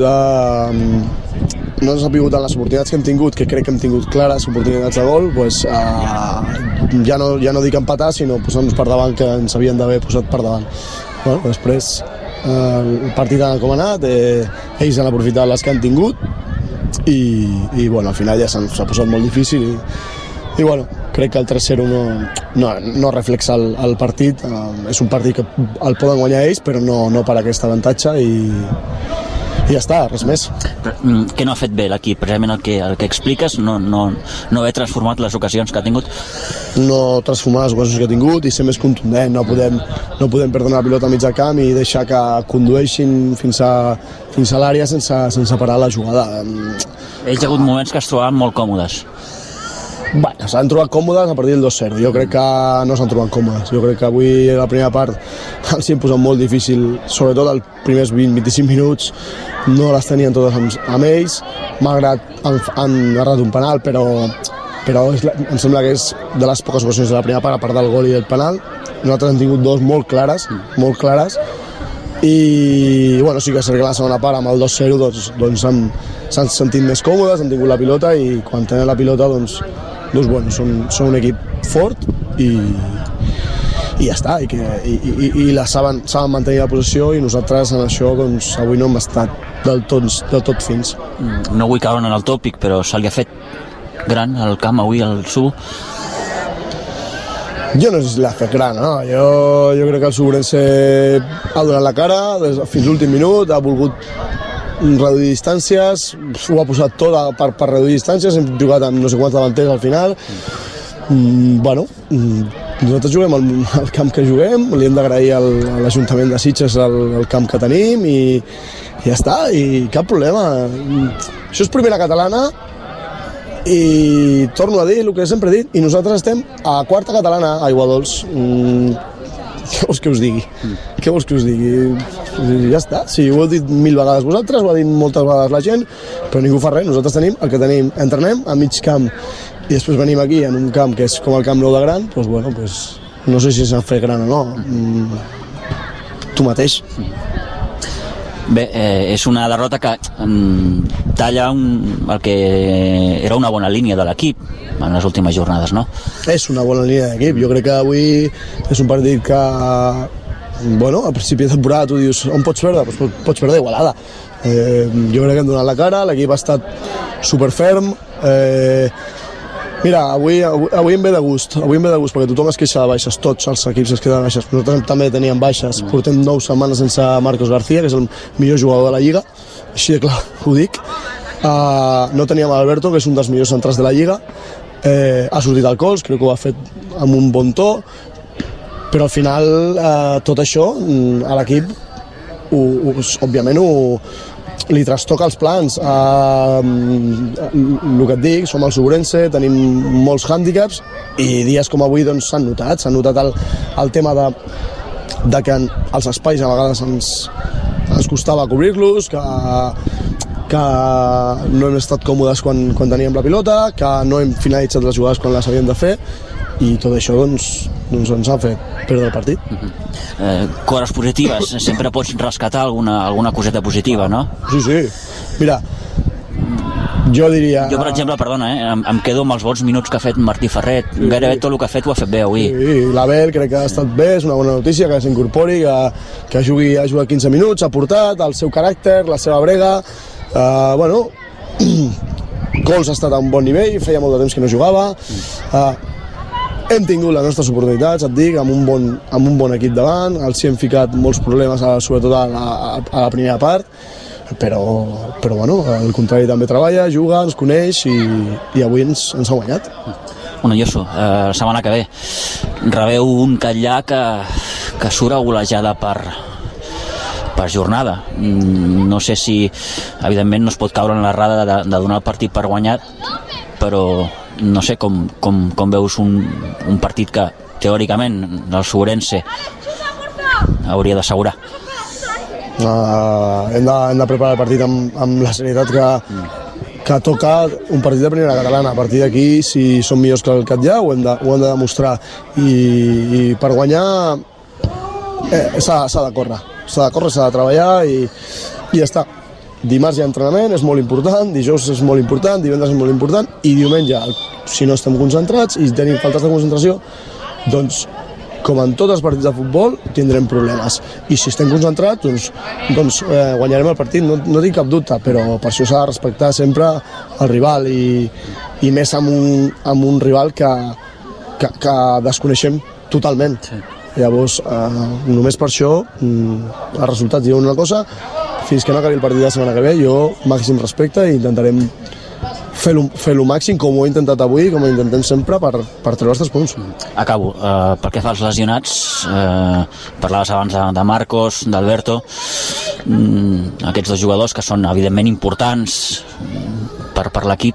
pogut en les oportunitats que hem tingut, que crec que hem tingut clares oportunitats de gol, pues, ja no dic empatar, sinó posar-nos per davant, que ens havien d'haver posat per davant. Bueno, després el partit ha com ha anat, ells han aprofitat les que han tingut i bueno, al final ja s'ha posat molt difícil i bueno, crec que el 3-0 no reflexa el partit, és un partit que el poden guanyar ells però no per aquest avantatge i ja està, res més. Què no ha fet bé l'equip? Precisament el que expliques, no haver transformat les ocasions que ha tingut? No transformar les ocasions que ha tingut i ser més contundent, no podem perdre la pilota a mig camp i deixar que condueixin fins a l'àrea sense parar la jugada. Ells hi ha hagut moments que es trobaven molt còmodes. Bueno, s'han trobat còmodes a partir del 2-0, jo crec que no s'han trobat còmodes, jo crec que avui la primera part els hi hem posat molt difícil, sobretot els primers 20-25 minuts no les tenien totes amb ells, malgrat han errat un penal, però em sembla que és de les poques ocasions de la primera part, a part del gol i el penal. Nosaltres hem tingut dos molt clares, i bueno, sí que és cert que la segona part amb el 2-0 doncs s'han sentit més còmodes, han tingut la pilota i quan tenen la pilota doncs bueno, són un equip fort i ja està, i saben mantenir la possessió i nosaltres en això doncs avui no hem estat del tot fins. No vull caure en el tòpic, però se li ha fet gran el camp avui al Subo? Jo no sé si l'ha fet gran, no? Jo crec que el Subrense ha donat la cara fins l'últim minut, ha volgut reduir distàncies, ho ha posat tot per reduir distàncies, hem jugat amb no sé quants davanters al final. Bueno, nosaltres juguem al camp que juguem, li hem d'agrair a l'Ajuntament de Sitges el camp que tenim i ja està, i cap problema. Això és primera catalana i torno a dir el que sempre he dit, i nosaltres estem a quarta catalana a Aiguadols. què vols que us digui? Què vols que us digui? Ja està, si ho heu dit 1000 vegades vosaltres, ho ha dit moltes vegades la gent, però ningú fa res, nosaltres tenim el que tenim, entrenem a mig camp i després venim aquí en un camp que és com el Camp Nou de gran, doncs bueno, no sé si s'han fet gran o no, tu mateix. Bé, és una derrota que talla el que era una bona línia de l'equip en les últimes jornades, no? És una bona línia d'equip, jo crec que avui és un partit que, bueno, a principi de temporada tu dius on pots perdre? Doncs pots perdre Igualada. Jo crec que hem donat la cara, l'equip ha estat superferm, mira, avui em ve de gust, perquè tothom es queixa de baixes, tots els equips es queden de baixes, nosaltres també teníem baixes, portem 9 setmanes sense Marcos García, que és el millor jugador de la Lliga, així de clar ho dic, no teníem Alberto, que és un dels millors centrals de la Lliga, ha sortit al cos, crec que ho ha fet amb un bon to, però al final tot això a l'equip, òbviament li trastoca els plans. El que et dic, som el Sobrense, tenim molts hàndicaps i dies com avui s'han notat el tema de que els espais a vegades ens costava cobrir-los, que no hem estat còmodes quan teníem la pilota, que no hem finalitzat les jugades quan les havíem de fer, i tot això ens ha fet perdre el partit. Coses positives, sempre pots rescatar alguna coseta positiva, no? Sí. Mira, jo diria... Jo, per exemple, perdona, em quedo amb els bons minuts que ha fet Martí Ferret. Gairebé tot el que ha fet ho ha fet bé avui. Sí, l'Abel crec que ha estat bé, és una bona notícia que s'incorpori, que ha jugat 15 minuts, ha portat el seu caràcter, la seva brega, bueno, Cols ha estat a un bon nivell, feia molt de temps que no jugava, hem tingut les nostres oportunitats, et dic, amb un bon equip davant, els hi hem ficat molts problemes, sobretot a la primera part, però bueno, al contrari també treballa, juga, ens coneix i avui ens ha guanyat. Bueno, Josu, la setmana que ve rebeu un Catllà que surt a golejada per jornada. No sé si, evidentment, no es pot caure en l'errada de donar el partit per guanyat, però no sé com veus un partit que, teòricament, el Sobrense hauria d'assegurar. Hem de preparar el partit amb la serietat que toca un partit de primera catalana. A partir d'aquí, si som millors que el Catllà, ho hem de demostrar. I per guanyar s'ha de córrer, s'ha de treballar i ja està. Dimarts hi ha entrenament, és molt important, dijous és molt important, divendres és molt important i diumenge, si no estem concentrats i tenim faltes de concentració, doncs, com en tots els partits de futbol, tindrem problemes. I si estem concentrats, doncs guanyarem el partit, no tinc cap dubte, però per això s'ha de respectar sempre el rival i més amb un rival que desconeixem totalment. Llavors, només per això, els resultats diuen una cosa. Fins que no acabi el partit de la setmana que ve, jo màxim respecte i intentarem fer el màxim, com ho he intentat avui, com ho intentem sempre, per treure els 3 punts. Acabo. Pel que fa als lesionats, parlaves abans de Marcos, d'Alberto, aquests 2 jugadors que són evidentment importants per l'equip,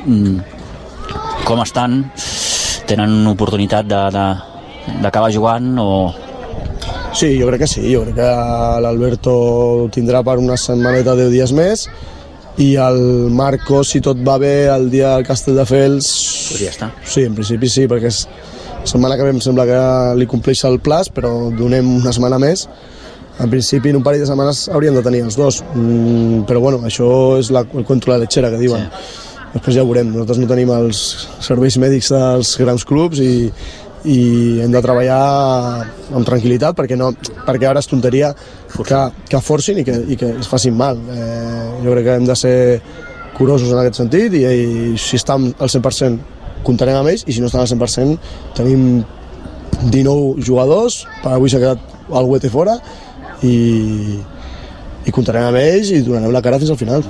com estan? Tenen oportunitat d'acabar jugant o... Sí, jo crec que sí, jo crec que l'Alberto tindrà per una setmaneta 10 dies més i el Marcos, si tot va bé, el dia del Castelldefels... Podria estar. Sí, en principi sí, perquè la setmana que ve em sembla que li compleix el plaç, però donem una setmana més. En principi, en un parell de setmanes hauríem de tenir els 2, però bueno, això és el cuento de la lechera que diuen. Sí. Després ja ho veurem, nosaltres no tenim els serveis mèdics dels grans clubs i hem de treballar amb tranquil·litat perquè ara és tonteria que forcin i que es facin mal. Jo crec que hem de ser curosos en aquest sentit i si estan al 100% comptarem amb ells i si no estan al 100% tenim 19 jugadors, per avui s'ha quedat el Huete fora i comptarem amb ells i donarem la cara fins al final.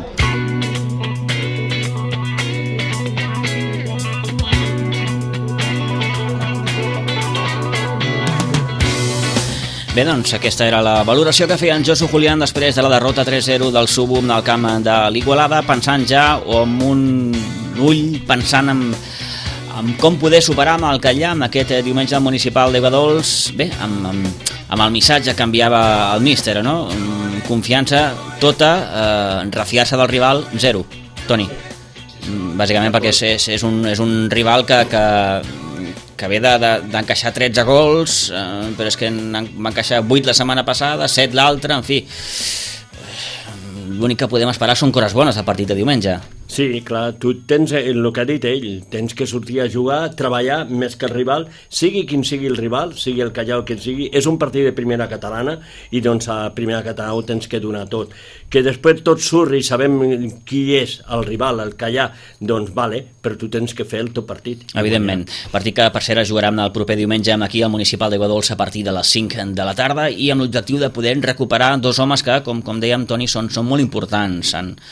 Bé, doncs aquesta era la valoració que feia en Josu Julián després de la derrota 3-0 del Súbum del camp de l'Igualada, pensant ja amb un ull, pensant en com poder superar amb el Catllà amb aquest diumenge municipal d'Aiguadols, bé, amb amb el missatge que enviava el míster, no? Confiança tota, refiar-se del rival, 0. Toni, bàsicament perquè és un rival que ve d'encaixar 13 gols, però és que va encaixar 8 la setmana passada, 7 l'altra, en fi. L'únic que podem esperar són coses bones al partit de diumenge. Sí, clar, tu tens el que ha dit ell, tens que sortir a jugar, treballar més que el rival, sigui quin sigui el rival, sigui el Callao que sigui, és un partit de primera catalana i doncs a primera catalana ho tens que donar tot. Que després tot surri i sabem qui és el rival, el Callao, doncs vale, però tu tens que fer el teu partit. Evidentment, partit que per cert es jugarà el proper diumenge aquí al Municipal d'Aiguadols a partir de les 5 de la tarda i amb l'objectiu de poder recuperar 2 homes que, com dèiem, Toni, són molt importants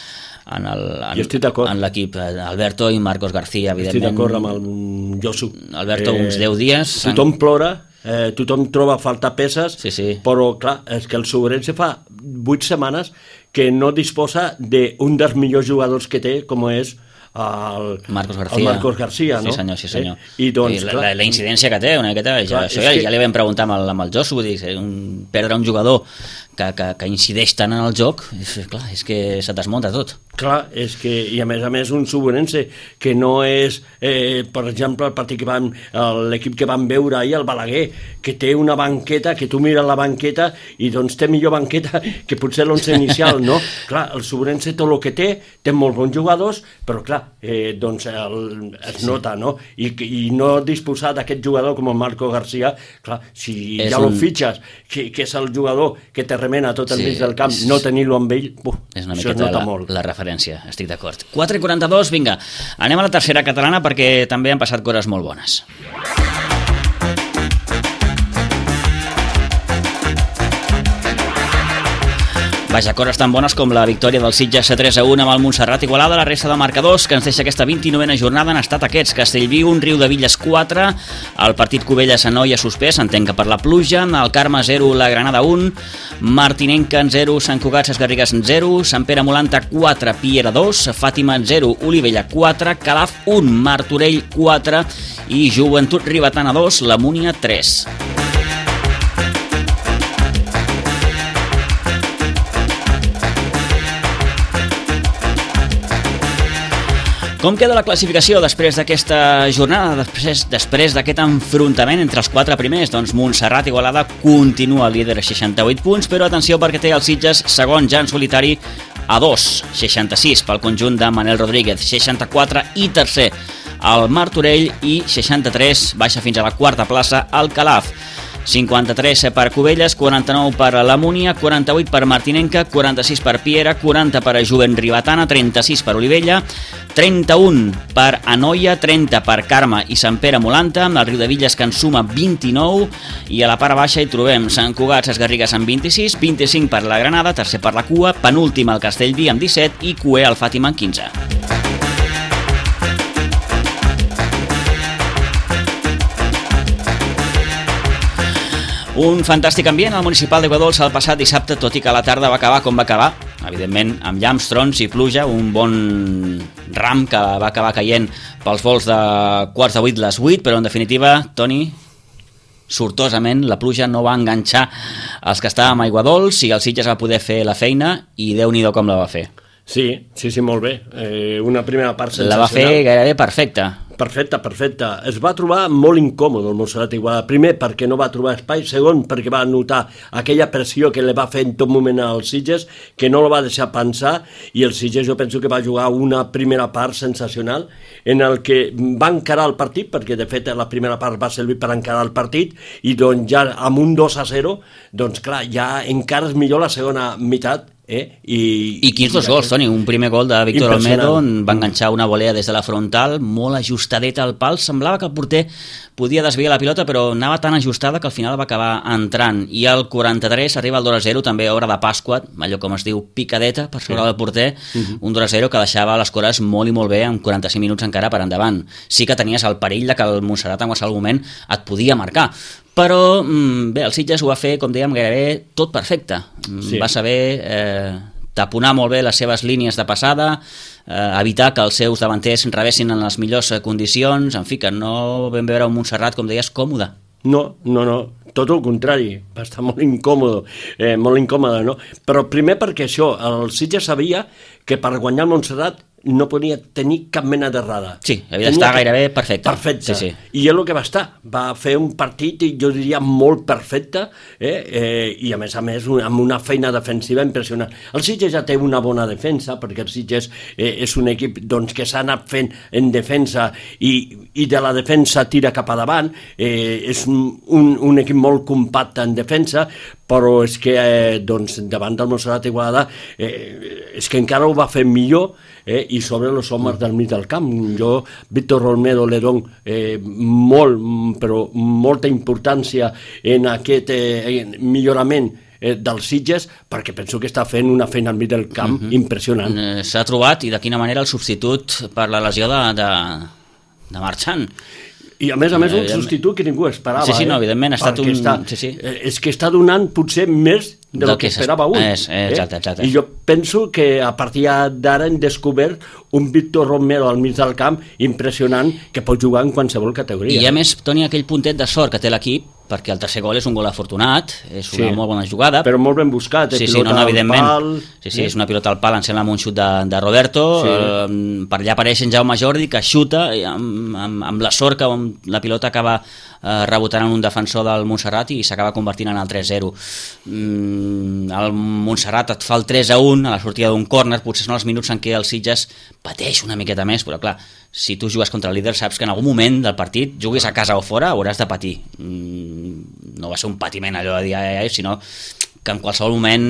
en l'equip, Alberto i Marcos García, evidentment. Estic d'acord amb el Josu. Alberto, uns 10 dies. Tothom plora, tothom troba a faltar peces, sí. Però clar, és que el Sobrense fa 8 setmanes que no disposa d'un dels millors jugadors que té, com és el Marcos García, no? Sí senyor. I doncs, la incidència que té una miqueta, ja li vam preguntar amb el Josu, perdre un jugador que incideix tant en el joc, clar, és que se desmunta tot. Clar, és que, i a més un Sobrense que no és, per exemple, el partit l'equip que vam veure ahir, el Balaguer, que té una banqueta, que tu mires la banqueta i doncs té millor banqueta que potser l'11 inicial, no? Clar, el Sobrense tot el que té molts bons jugadors, però clar, doncs es nota, no? I no disposar d'aquest jugador com el Marco García, clar, si ja lo fitxes, que és el jugador que te remena tot el mig del camp, no tenir-lo amb ell, és una miqueta la referència, estic d'acord. 4:42, vinga, anem a la tercera catalana perquè també han passat coses molt bones. Vaja, coses tan bones com la victòria del Sitges 3-1 amb el Montserrat Igualada. La resta de marcadors que ens deixa aquesta 29a jornada han estat aquests: Castellví 1, Riudevilles 4, el partit Cubelles-Anoia suspès, entenc que per la pluja, el Carme 0, la Granada 1, Martinenca 0, Sant Cugat Sesgarrigues 0, Sant Pere Molanta 4, Piera 2, Fàtima 0, Olivella 4, Calaf 1, Martorell 4 i Joventut Ribetana 2, la Múnia 3. Com queda la classificació després d'aquesta jornada, després d'aquest enfrontament entre els 4 primers? Doncs Montserrat Igualada continua líder a 68 punts, però atenció perquè té el Sitges segon ja en solitari a 2, 66 pel conjunt de Manel Rodríguez, 64 i tercer el Martorell i 63 baixa fins a la quarta plaça el Calaf. 53 per Cubelles, 49 per la Múnia, 48 per Martinenca, 46 per Piera, 40 per Jovent Ribetana, 36 per Olivella, 31 per Anoia, 30 per Carme i Sant Pere Molanta, amb el Riudevilles que en suma 29, i a la part baixa hi trobem Sant Cugat Sesgarrigues amb 26, 25 per la Granada, tercer per la Cua, penúltim el Castellví amb 17 i cuer el Fàtima amb 15. Un fantàstic ambient al Municipal d'Aiguadols el passat dissabte, tot i que la tarda va acabar com va acabar, evidentment amb llamps, trons i pluja, un bon ram que va acabar caient pels vols de 7:45 les 8, però en definitiva, Toni, sortosament la pluja no va enganxar els que estàvem a Aiguadols i el Sitges va poder fer la feina i Déu-n'hi-do com la va fer. Sí, molt bé. Una primera part sensacional. La va fer gairebé perfecta. Perfecte. Es va trobar molt incòmode el Montserrat Igualada. Primer, perquè no va trobar espai. Segon, perquè va notar aquella pressió que li va fer en tot moment al Sitges, que no la va deixar pensar, i el Sitges jo penso que va jugar una primera part sensacional en el que va encarar el partit, perquè de fet la primera part va servir per encarar el partit, i doncs ja amb un 2-0, doncs clar, ja encara és millor la segona meitat. I quins dos gols, Toni? Un primer gol de Víctor Olmedo, va enganxar una volea des de la frontal, molt ajustadeta al pal, semblava que el porter podia desviar la pilota, però anava tan ajustada que al final va acabar entrant, i al 43 arriba el 2-0, també a hora de Pasqua, allò com es diu picadeta per sobre del porter, un 2-0 que deixava les coses molt i molt bé amb 45 minuts encara per endavant. Sí que tenies el perill de que el Montserrat en qualsevol moment et podia marcar, però bé, el Sitges ho va fer, com dèiem, gairebé tot perfecte. Va saber taponar molt bé les seves línies de passada, evitar que els seus davanters rebessin en les millors condicions, en fi, que no vam veure un Montserrat, com deies, còmode. No, tot el contrari, va estar molt incòmode, no? Però primer perquè això, el Sitges sabia que per guanyar el Montserrat no podia tenir cap mena d'errada. Sí, havia d'estar gairebé perfecte. Perfecte, sí. I és el que va estar. Va fer un partit, jo diria, molt perfecte, i a més amb una feina defensiva impressionant. El Sitges ja té una bona defensa, perquè el Sitges és un equip que s'ha anat fent en defensa i de la defensa tira cap a davant. És un equip molt compacte en defensa, però és que davant del Montserrat Igualada és que encara ho va fer millor, i sobre els homes del mig del camp. Jo, Víctor Olmedo, le dono molta importància en aquest millorament dels Sitges, perquè penso que està fent una feina al mig del camp impressionant. S'ha trobat, i de quina manera, el substitut per la lesió de Marchand. I a més un substitut que ningú esperava. Sí, no, evidentment ha estat un... És que està donant potser més del que esperava un. Exacte. I jo penso que a partir d'ara hem descobert un Víctor Romero al mig del camp impressionant que pot jugar en qualsevol categoria. I a més, Toni, aquell puntet de sort que té l'equip, perquè el tercer gol és un gol afortunat, és una molt bona jugada. Però molt ben buscat, pilota al pal... Sí, és una pilota al pal, em sembla amb un xut de Roberto, per allà apareix en Jaume Jordi, que xuta, amb la sort que la pilota acaba rebotant en un defensor del Montserrat i s'acaba convertint en el 3-0. El Montserrat et fa el 3-1 a la sortida d'un córner, potser són els minuts en què el Sitges pateix una miqueta més, però clar, si tu jugues contra el líder saps que en algun moment del partit, juguis a casa o fora, hauràs de patir. No va ser un patiment allò de dir, sinó que en qualsevol moment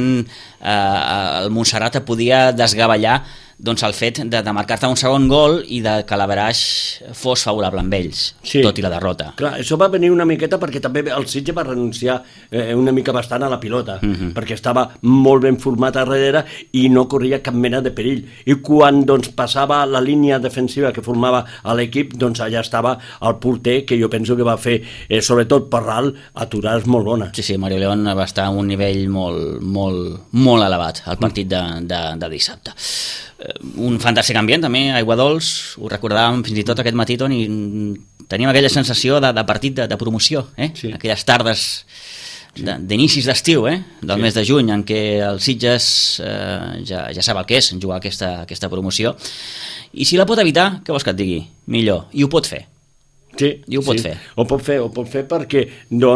el Montserrat et podia desgavellar el fet de marcar-te un segon gol i de que l'averaix fos favorable amb ells, tot i la derrota. Clar, això va venir una miqueta perquè també el Sitges va renunciar una mica bastant a la pilota, perquè estava molt ben format a darrere i no corria cap mena de perill. I quan passava la línia defensiva que formava l'equip, allà estava el porter, que jo penso que va fer, sobretot Parral, aturades molt bones. Sí, Mario León va estar a un nivell molt elevat al partit de dissabte. Un fantàstic ambient també, Aiguadols, ho recordàvem fins i tot aquest matí, Toni, teníem aquella sensació de partit de promoció, aquelles tardes d'inicis d'estiu, del mes de juny, en què el Sitges ja sap el que és jugar aquesta promoció, i si la pot evitar, què vols que et digui? Millor, i ho pot fer. Sí, ho pot fer. Ho pot fer perquè,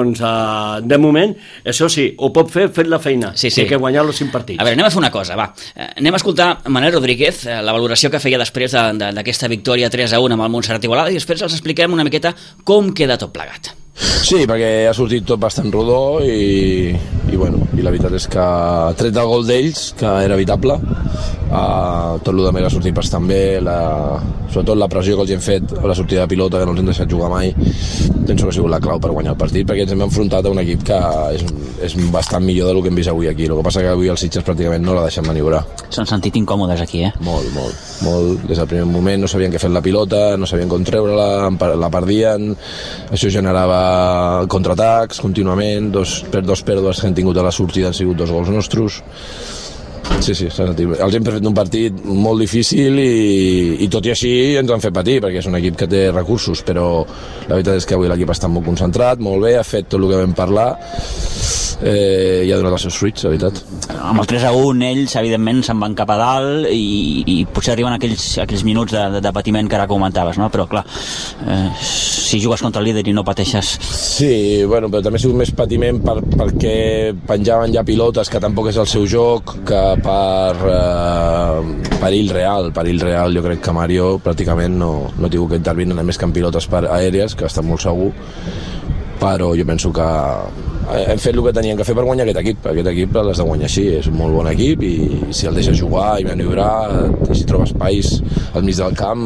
de moment, això sí, ho pot fer fent la feina, que guanyar els 5 partits. A veure, anem a fer una cosa, va. Anem a escoltar Manel Rodríguez, la valoració que feia després d'aquesta victòria 3-1 amb el Montserrat Igualada, i després els expliquem una miqueta com queda tot plegat. Sí, perquè ha sortit tot bastant rodó i la veritat és que tret del gol d'ells, que era evitable, tot el que ha sortit bastant bé, sobretot la pressió que els hem fet a la sortida de pilota, que no els hem deixat jugar mai, penso que ha sigut la clau per guanyar el partit, perquè ens hem enfrontat a un equip que és bastant millor del que hem vist avui aquí. El que passa que avui els Sitges pràcticament no l'ha deixat maniobrar. S'han sentit incòmodes aquí, Molt. Des del primer moment no sabien què fer amb la pilota, no sabien com treure-la, la perdien, això generava contraatacs contínuament, dos pèrdues que han tingut a la sortida han sigut 2 gols nostres. Sí, els hem fet un partit molt difícil i tot i així ens han fet patir, perquè és un equip que té recursos, però la veritat és que avui l'equip està molt concentrat, molt bé, ha fet tot el que vam parlar i ha donat els seus fruits, la veritat. Amb el 3-1 ells evidentment se'n van cap a dalt i potser arriben aquells minuts de patiment que ara comentaves, no? Però clar, si jugues contra el líder i no pateixes... Sí, però també ha sigut més patiment perquè penjaven ja pilotes que tampoc és el seu joc, que per perill real jo crec que Mario pràcticament no ha tingut que intervenir més que en pilotes aèries, que està molt segur, però jo penso que hem fet el que teníem que fer per guanyar aquest equip l'has de guanyar així, és un molt bon equip i si el deixes jugar i maniobrar i si troba espais al mig del camp,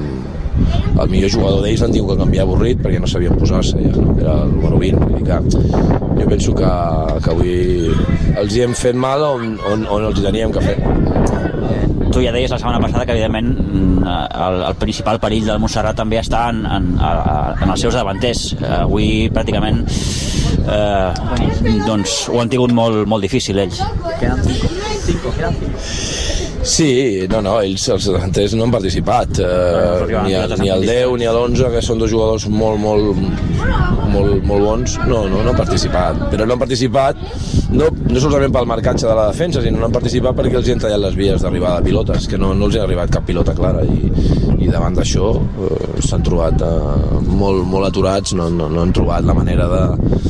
el millor jugador d'ells l'han tingut que canviar avorrit perquè no sabien posar-se, era el número 20, vull dir que jo penso que avui els hi hem fet mal on els hi teníem que fer. Tu ja deies la setmana passada que evidentment el principal perill del Montserrat també està en els seus davanters. Avui pràcticament ho han tingut molt difícil ells. Sí, no, ells, els delanters no han participat, ni el 10 ni l'11, que són dos jugadors molt bons, no han participat, però no han participat no solament pel marcatge de la defensa, sinó no han participat perquè els hi han tallat les vies d'arribada de pilotes, que no els hi ha arribat cap pilota clara, i davant d'això s'han trobat molt aturats, no han trobat la manera de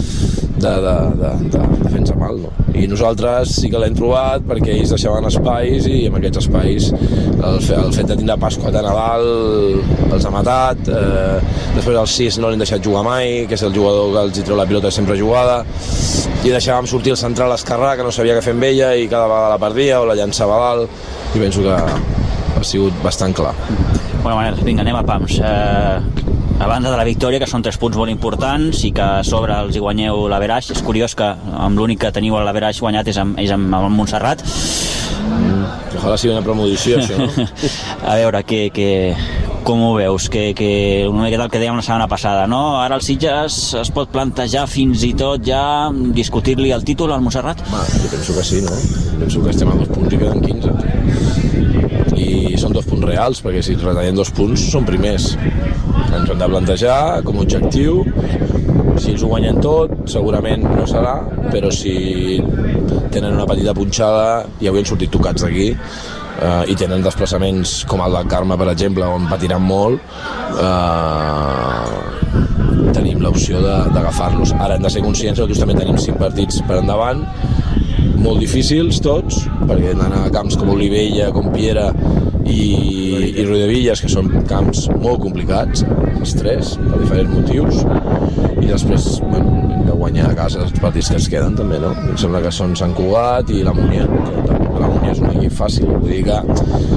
defensar mal, no? I nosaltres sí que l'hem trobat perquè ells deixaven espais, i amb aquests espais el fet de tindre Pasqua de Nadal els ha matat. Després el 6 no l'hem deixat jugar mai, que és el jugador que els hi treu la pilota sempre jugada, i deixàvem sortir el central esquerrà, que no sabia què fer amb ella, i cada vegada la perdia o la llançava a dalt, i penso que ha sigut bastant clar. Bueno, Manel, vinga, anem a pams. A banda de la victòria, que són 3 punts molt importants i que a sobre els hi guanyeu l'Averaix, és curiós que amb l'únic que teniu l'Averaix guanyat és amb el Montserrat. Ojalà sigui una premonició, això, no? A veure, com ho veus? Una miqueta el que dèiem la setmana passada, no? Ara el Sitges es pot plantejar fins i tot ja discutir-li el títol al Montserrat? Jo penso que sí, no? Penso que estem a 2 punts i queden 15. I són 2 punts reals, perquè si retallem 2 punts són primers. Ens hem de plantejar com a objectiu. Si ells ho guanyen tot, segurament no serà, però si tenen una petita punxada i avui han sortit tocats d'aquí, i tenen desplaçaments com el del Carme, per exemple, on patiran molt, tenim l'opció d'agafar-los. Ara hem de ser conscients que nosaltres també tenim 5 partits per endavant, molt difícils tots, perquè hem d'anar a camps com Olivella, com Piera i Riudevilles, que són camps molt complicats, els 3, per diferents motius, i després hem de guanyar a casa els partits que ens queden també, no? Em sembla que són Sant Cugat i la Múnia, que tampoc la Múnia és un equip fàcil, vull dir que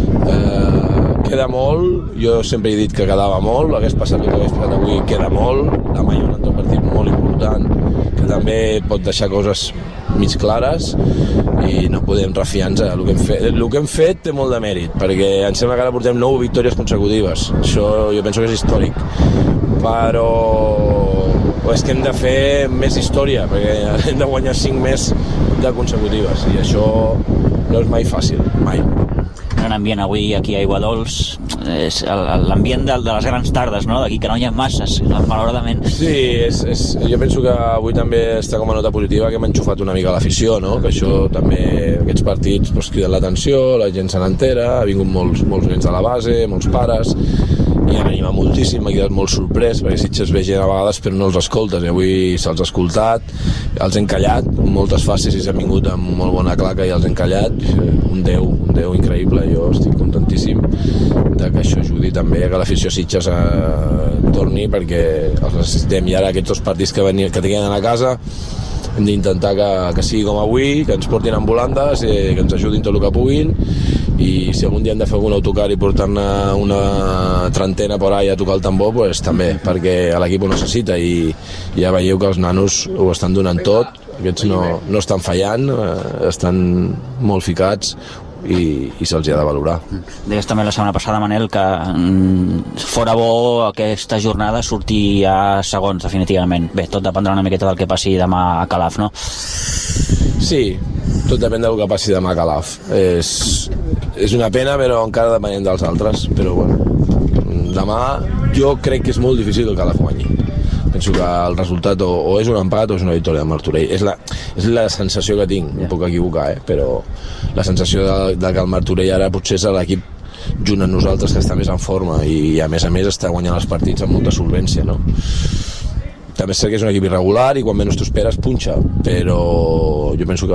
queda molt. Jo sempre he dit que quedava molt, hagués passat el que hagués passat avui, queda molt. Demà hi ha un altre partit molt important que també pot deixar coses mig clares, i no podem refiar-nos. El que hem fet té molt de mèrit, perquè em sembla que ara portem 9 victòries consecutives. Això jo penso que és històric, però és que hem de fer més història, perquè hem de guanyar 5 més de consecutives, i això no és mai fàcil, mai. Gran ambient avui aquí a Aiguadols, és l'ambient de les grans tardes, no? D'aquí que no hi ha masses, malauradament. Sí, jo penso que avui també està com a nota positiva que hem enxufat una mica l'afició, no? Que això també, aquests partits criden l'atenció, la gent se n'entera, ha vingut molts nens de la base, molts pares, i han animat moltíssim, m'ha quedat molt sorprès, perquè Sitges ve gent a vegades però no els escoltes, i avui se'ls ha escoltat, els hem callat, moltes fases i s'han vingut amb molt bona claca i els hem callat, un 10 increïble. Jo estic contentíssim de que això ajudi també a que l'afició Sitges torni, perquè els necessitem, i ara aquests 2 partits que tinguem a casa hem d'intentar que sigui com avui, que ens portin amb volandes, que ens ajudin tot el que puguin, i si algun dia hem de fer algun autocar i portar-ne una trentena por ahí a tocar el tambor, pues també, perquè l'equip ho necessita, i ja veieu que els nanos ho estan donant tot, aquests no estan fallant, estan molt ficats, i se'ls ha de valorar. Deies també la setmana passada, Manel, que fora bo aquesta jornada sortir a segons, definitivament. Bé, tot dependrà una miqueta del que passi demà a Calaf, no? Sí, tot depèn del que passi demà a Calaf. És una pena, però encara depenem dels altres. Però bueno, demà jo crec que és molt difícil que el Calaf guanyi. Penso que el resultat o és un empat o és una victòria de Martorell. És la sensació que tinc, em puc equivocar, però la sensació de que el Martorell ara potser és l'equip junt amb nosaltres que està més en forma, i a més està guanyant els partits amb molta solvència, no? També és cert que és un equip irregular i quan menys t'ho esperes punxa, però jo penso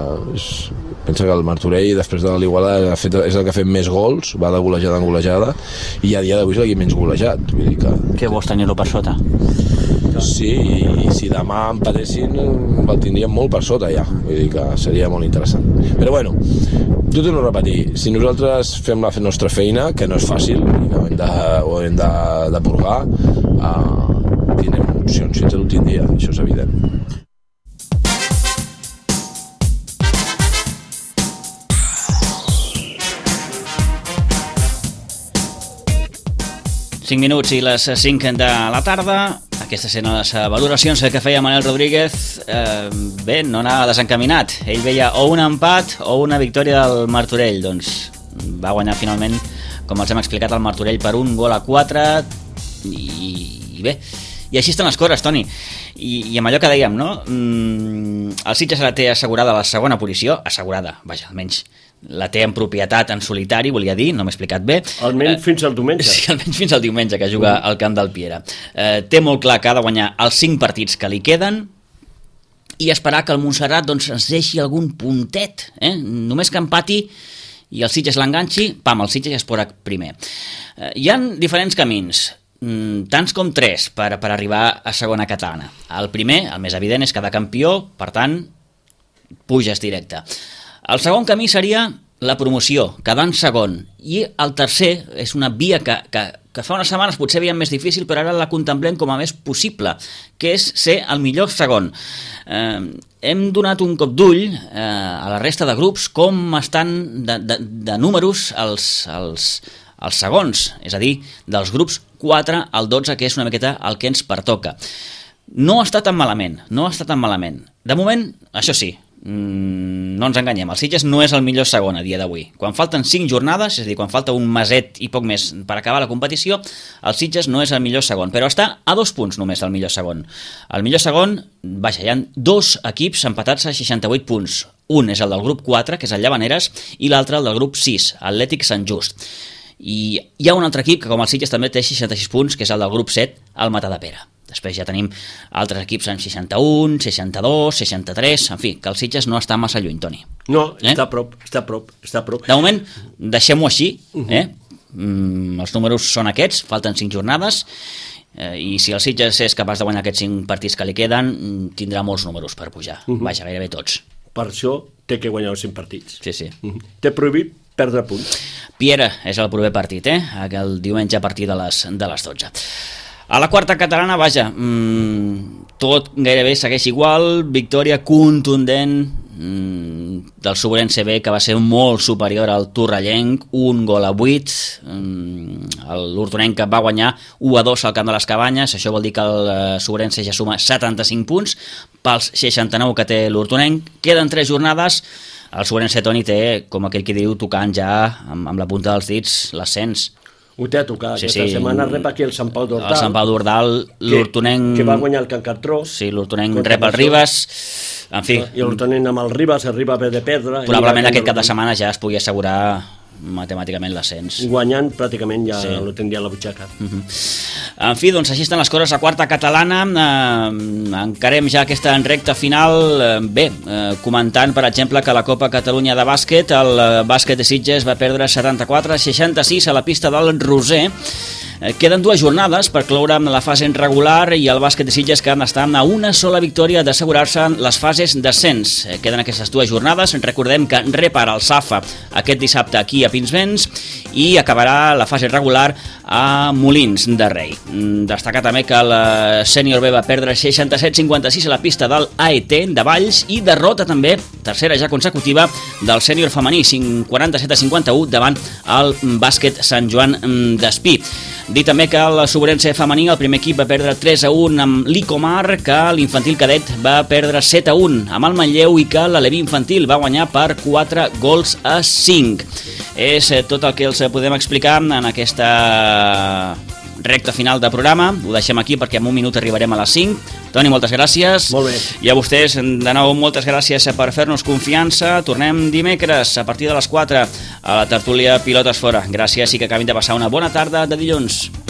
que el Martorell després de l'Igualada és el que ha fet més gols, va de golejada en golejada, i a dia d'avui és l'equip menys golejat, vull dir que... Què vols tenir-lo per sota? Sí, i si demà empatessin el tindríem molt per sota ja, vull dir que seria molt interessant. Però bueno, jo torno a repetir, si nosaltres fem la nostra feina, que no és fàcil, i que ho hem de purgar, tindrem opcions fins a l'últim dia, això és evident. Cinc minuts i les 5 de la tarda. Aquestes eren les valoracions que feia Manel Rodríguez. Bé, no anava desencaminat. Ell veia o un empat o una victòria del Martorell. Doncs va guanyar finalment, com els hem explicat, el Martorell per 1-4 i bé, i així estan les coses, Toni. I amb allò que dèiem, no? El Sitges la té assegurada a la segona posició, assegurada, vaja, almenys la té en propietat en solitari, volia dir, no m'he explicat bé. Almenys fins al diumenge. Sí, almenys fins al diumenge, que juga al camp del Piera. Té molt clar que ha de guanyar els 5 partits que li queden i esperar que el Montserrat doncs, ens deixi algun puntet. Només que empati i el Sitges l'enganxi, pam, el Sitges ja es posa primer. Hi ha diferents camins, tants com 3 per arribar a segona catalana. El primer, el més evident, és quedar campió, per tant, puges directe. El segon camí seria la promoció, quedar en segon, i el tercer és una via que fa unes setmanes potser veiem més difícil, però ara la contemplem com a més possible, que és ser el millor segon. Hem donat un cop d'ull a la resta de grups com estan de números els segons, és a dir, dels grups 4 al 12, que és una miqueta el que ens pertoca. No està tan malament, De moment, això sí, no ens enganyem, el Sitges no és el millor segon a dia d'avui. Quan falten 5 jornades, és a dir, quan falta un meset i poc més per acabar la competició, el Sitges no és el millor segon, però està a 2 punts només del millor segon. El millor segon, vaja, hi ha 2 equips empatats a 68 punts. Un és el del grup 4, que és el Llavaneres, i l'altre el del grup 6, Atlètic Sant Just. I hi ha un altre equip que, com el Sitges, també té 66 punts, que és el del grup 7, el Matadepera. Després ja tenim altres equips en 61, 62, 63... En fi, que el Sitges no està massa lluny, Toni. No, està a prop. De moment, deixem-ho així. Els números són aquests, falten 5 jornades, i si el Sitges és capaç de guanyar aquests 5 partits que li queden, tindrà molts números per pujar. Vaja, gairebé tots. Per això té que guanyar els 5 partits. Sí. Té prohibit perdre punts. Piera és el proper partit, el diumenge a partir de les 12. A la quarta catalana, vaja, tot gairebé segueix igual, victòria contundent del Sobrense B, que va ser molt superior al Torrellenc, 1-8, l'Hortonenc que va guanyar 1-2 al camp de les Cabanyes, això vol dir que el Sobrense ja suma 75 punts, pels 69 que té l'Hortonenc, queden 3 jornades, el Sobrense, Toni, té, com aquell que diu, tocant ja amb la punta dels dits l'ascens. Ho té a tocar, aquesta setmana rep aquí el Sant Pau d'Ordal. El Sant Pau d'Ordal, l'Hortonenc... Que va guanyar el Can Cartró. Sí, l'Hortonenc rep el Ribes, en fi... I l'Hortonenc amb el Ribes arriba bé de perdre... Probablement aquest cap de setmana ja es pugui assegurar matemàticament l'ascens. Guanyant pràcticament ja lo tindria a la butxaca. En fi, doncs així estan les coses a quarta catalana. Encarem ja aquesta recta final. Bé, comentant, per exemple, que la Copa Catalunya de bàsquet, el bàsquet de Sitges va perdre 74-66 a la pista del Roser. Queden 2 jornades per cloure la fase regular i el bàsquet de Sitges que han d'estar a una sola victòria d'assegurar-se les fases d'ascens. Queden aquestes 2 jornades. Recordem que repara el Safa aquest dissabte aquí a Pinsbens i acabarà la fase regular a Molins de Rei. Destacar també que el sènior B va perdre 67-56 a la pista del AET de Valls i derrota també, tercera ja consecutiva, del sènior femení, 47-51 davant el bàsquet Sant Joan d'Espí. Dir també que el Sobrense femení, el primer equip, va perdre 3-1 amb l'Icomar, que l'infantil cadet va perdre 7-1 amb el Manlleu i que l'Aleví infantil va guanyar per 4-5. És tot el que els podem explicar en aquesta recta final de programa. Ho deixem aquí perquè en un minut arribarem a les 5. Toni, moltes gràcies. Molt bé. I a vostès, de nou, moltes gràcies per fer-nos confiança. Tornem dimecres a partir de les 4 a la tertúlia Pilotes Fora. Gràcies i que acabin de passar una bona tarda de dilluns.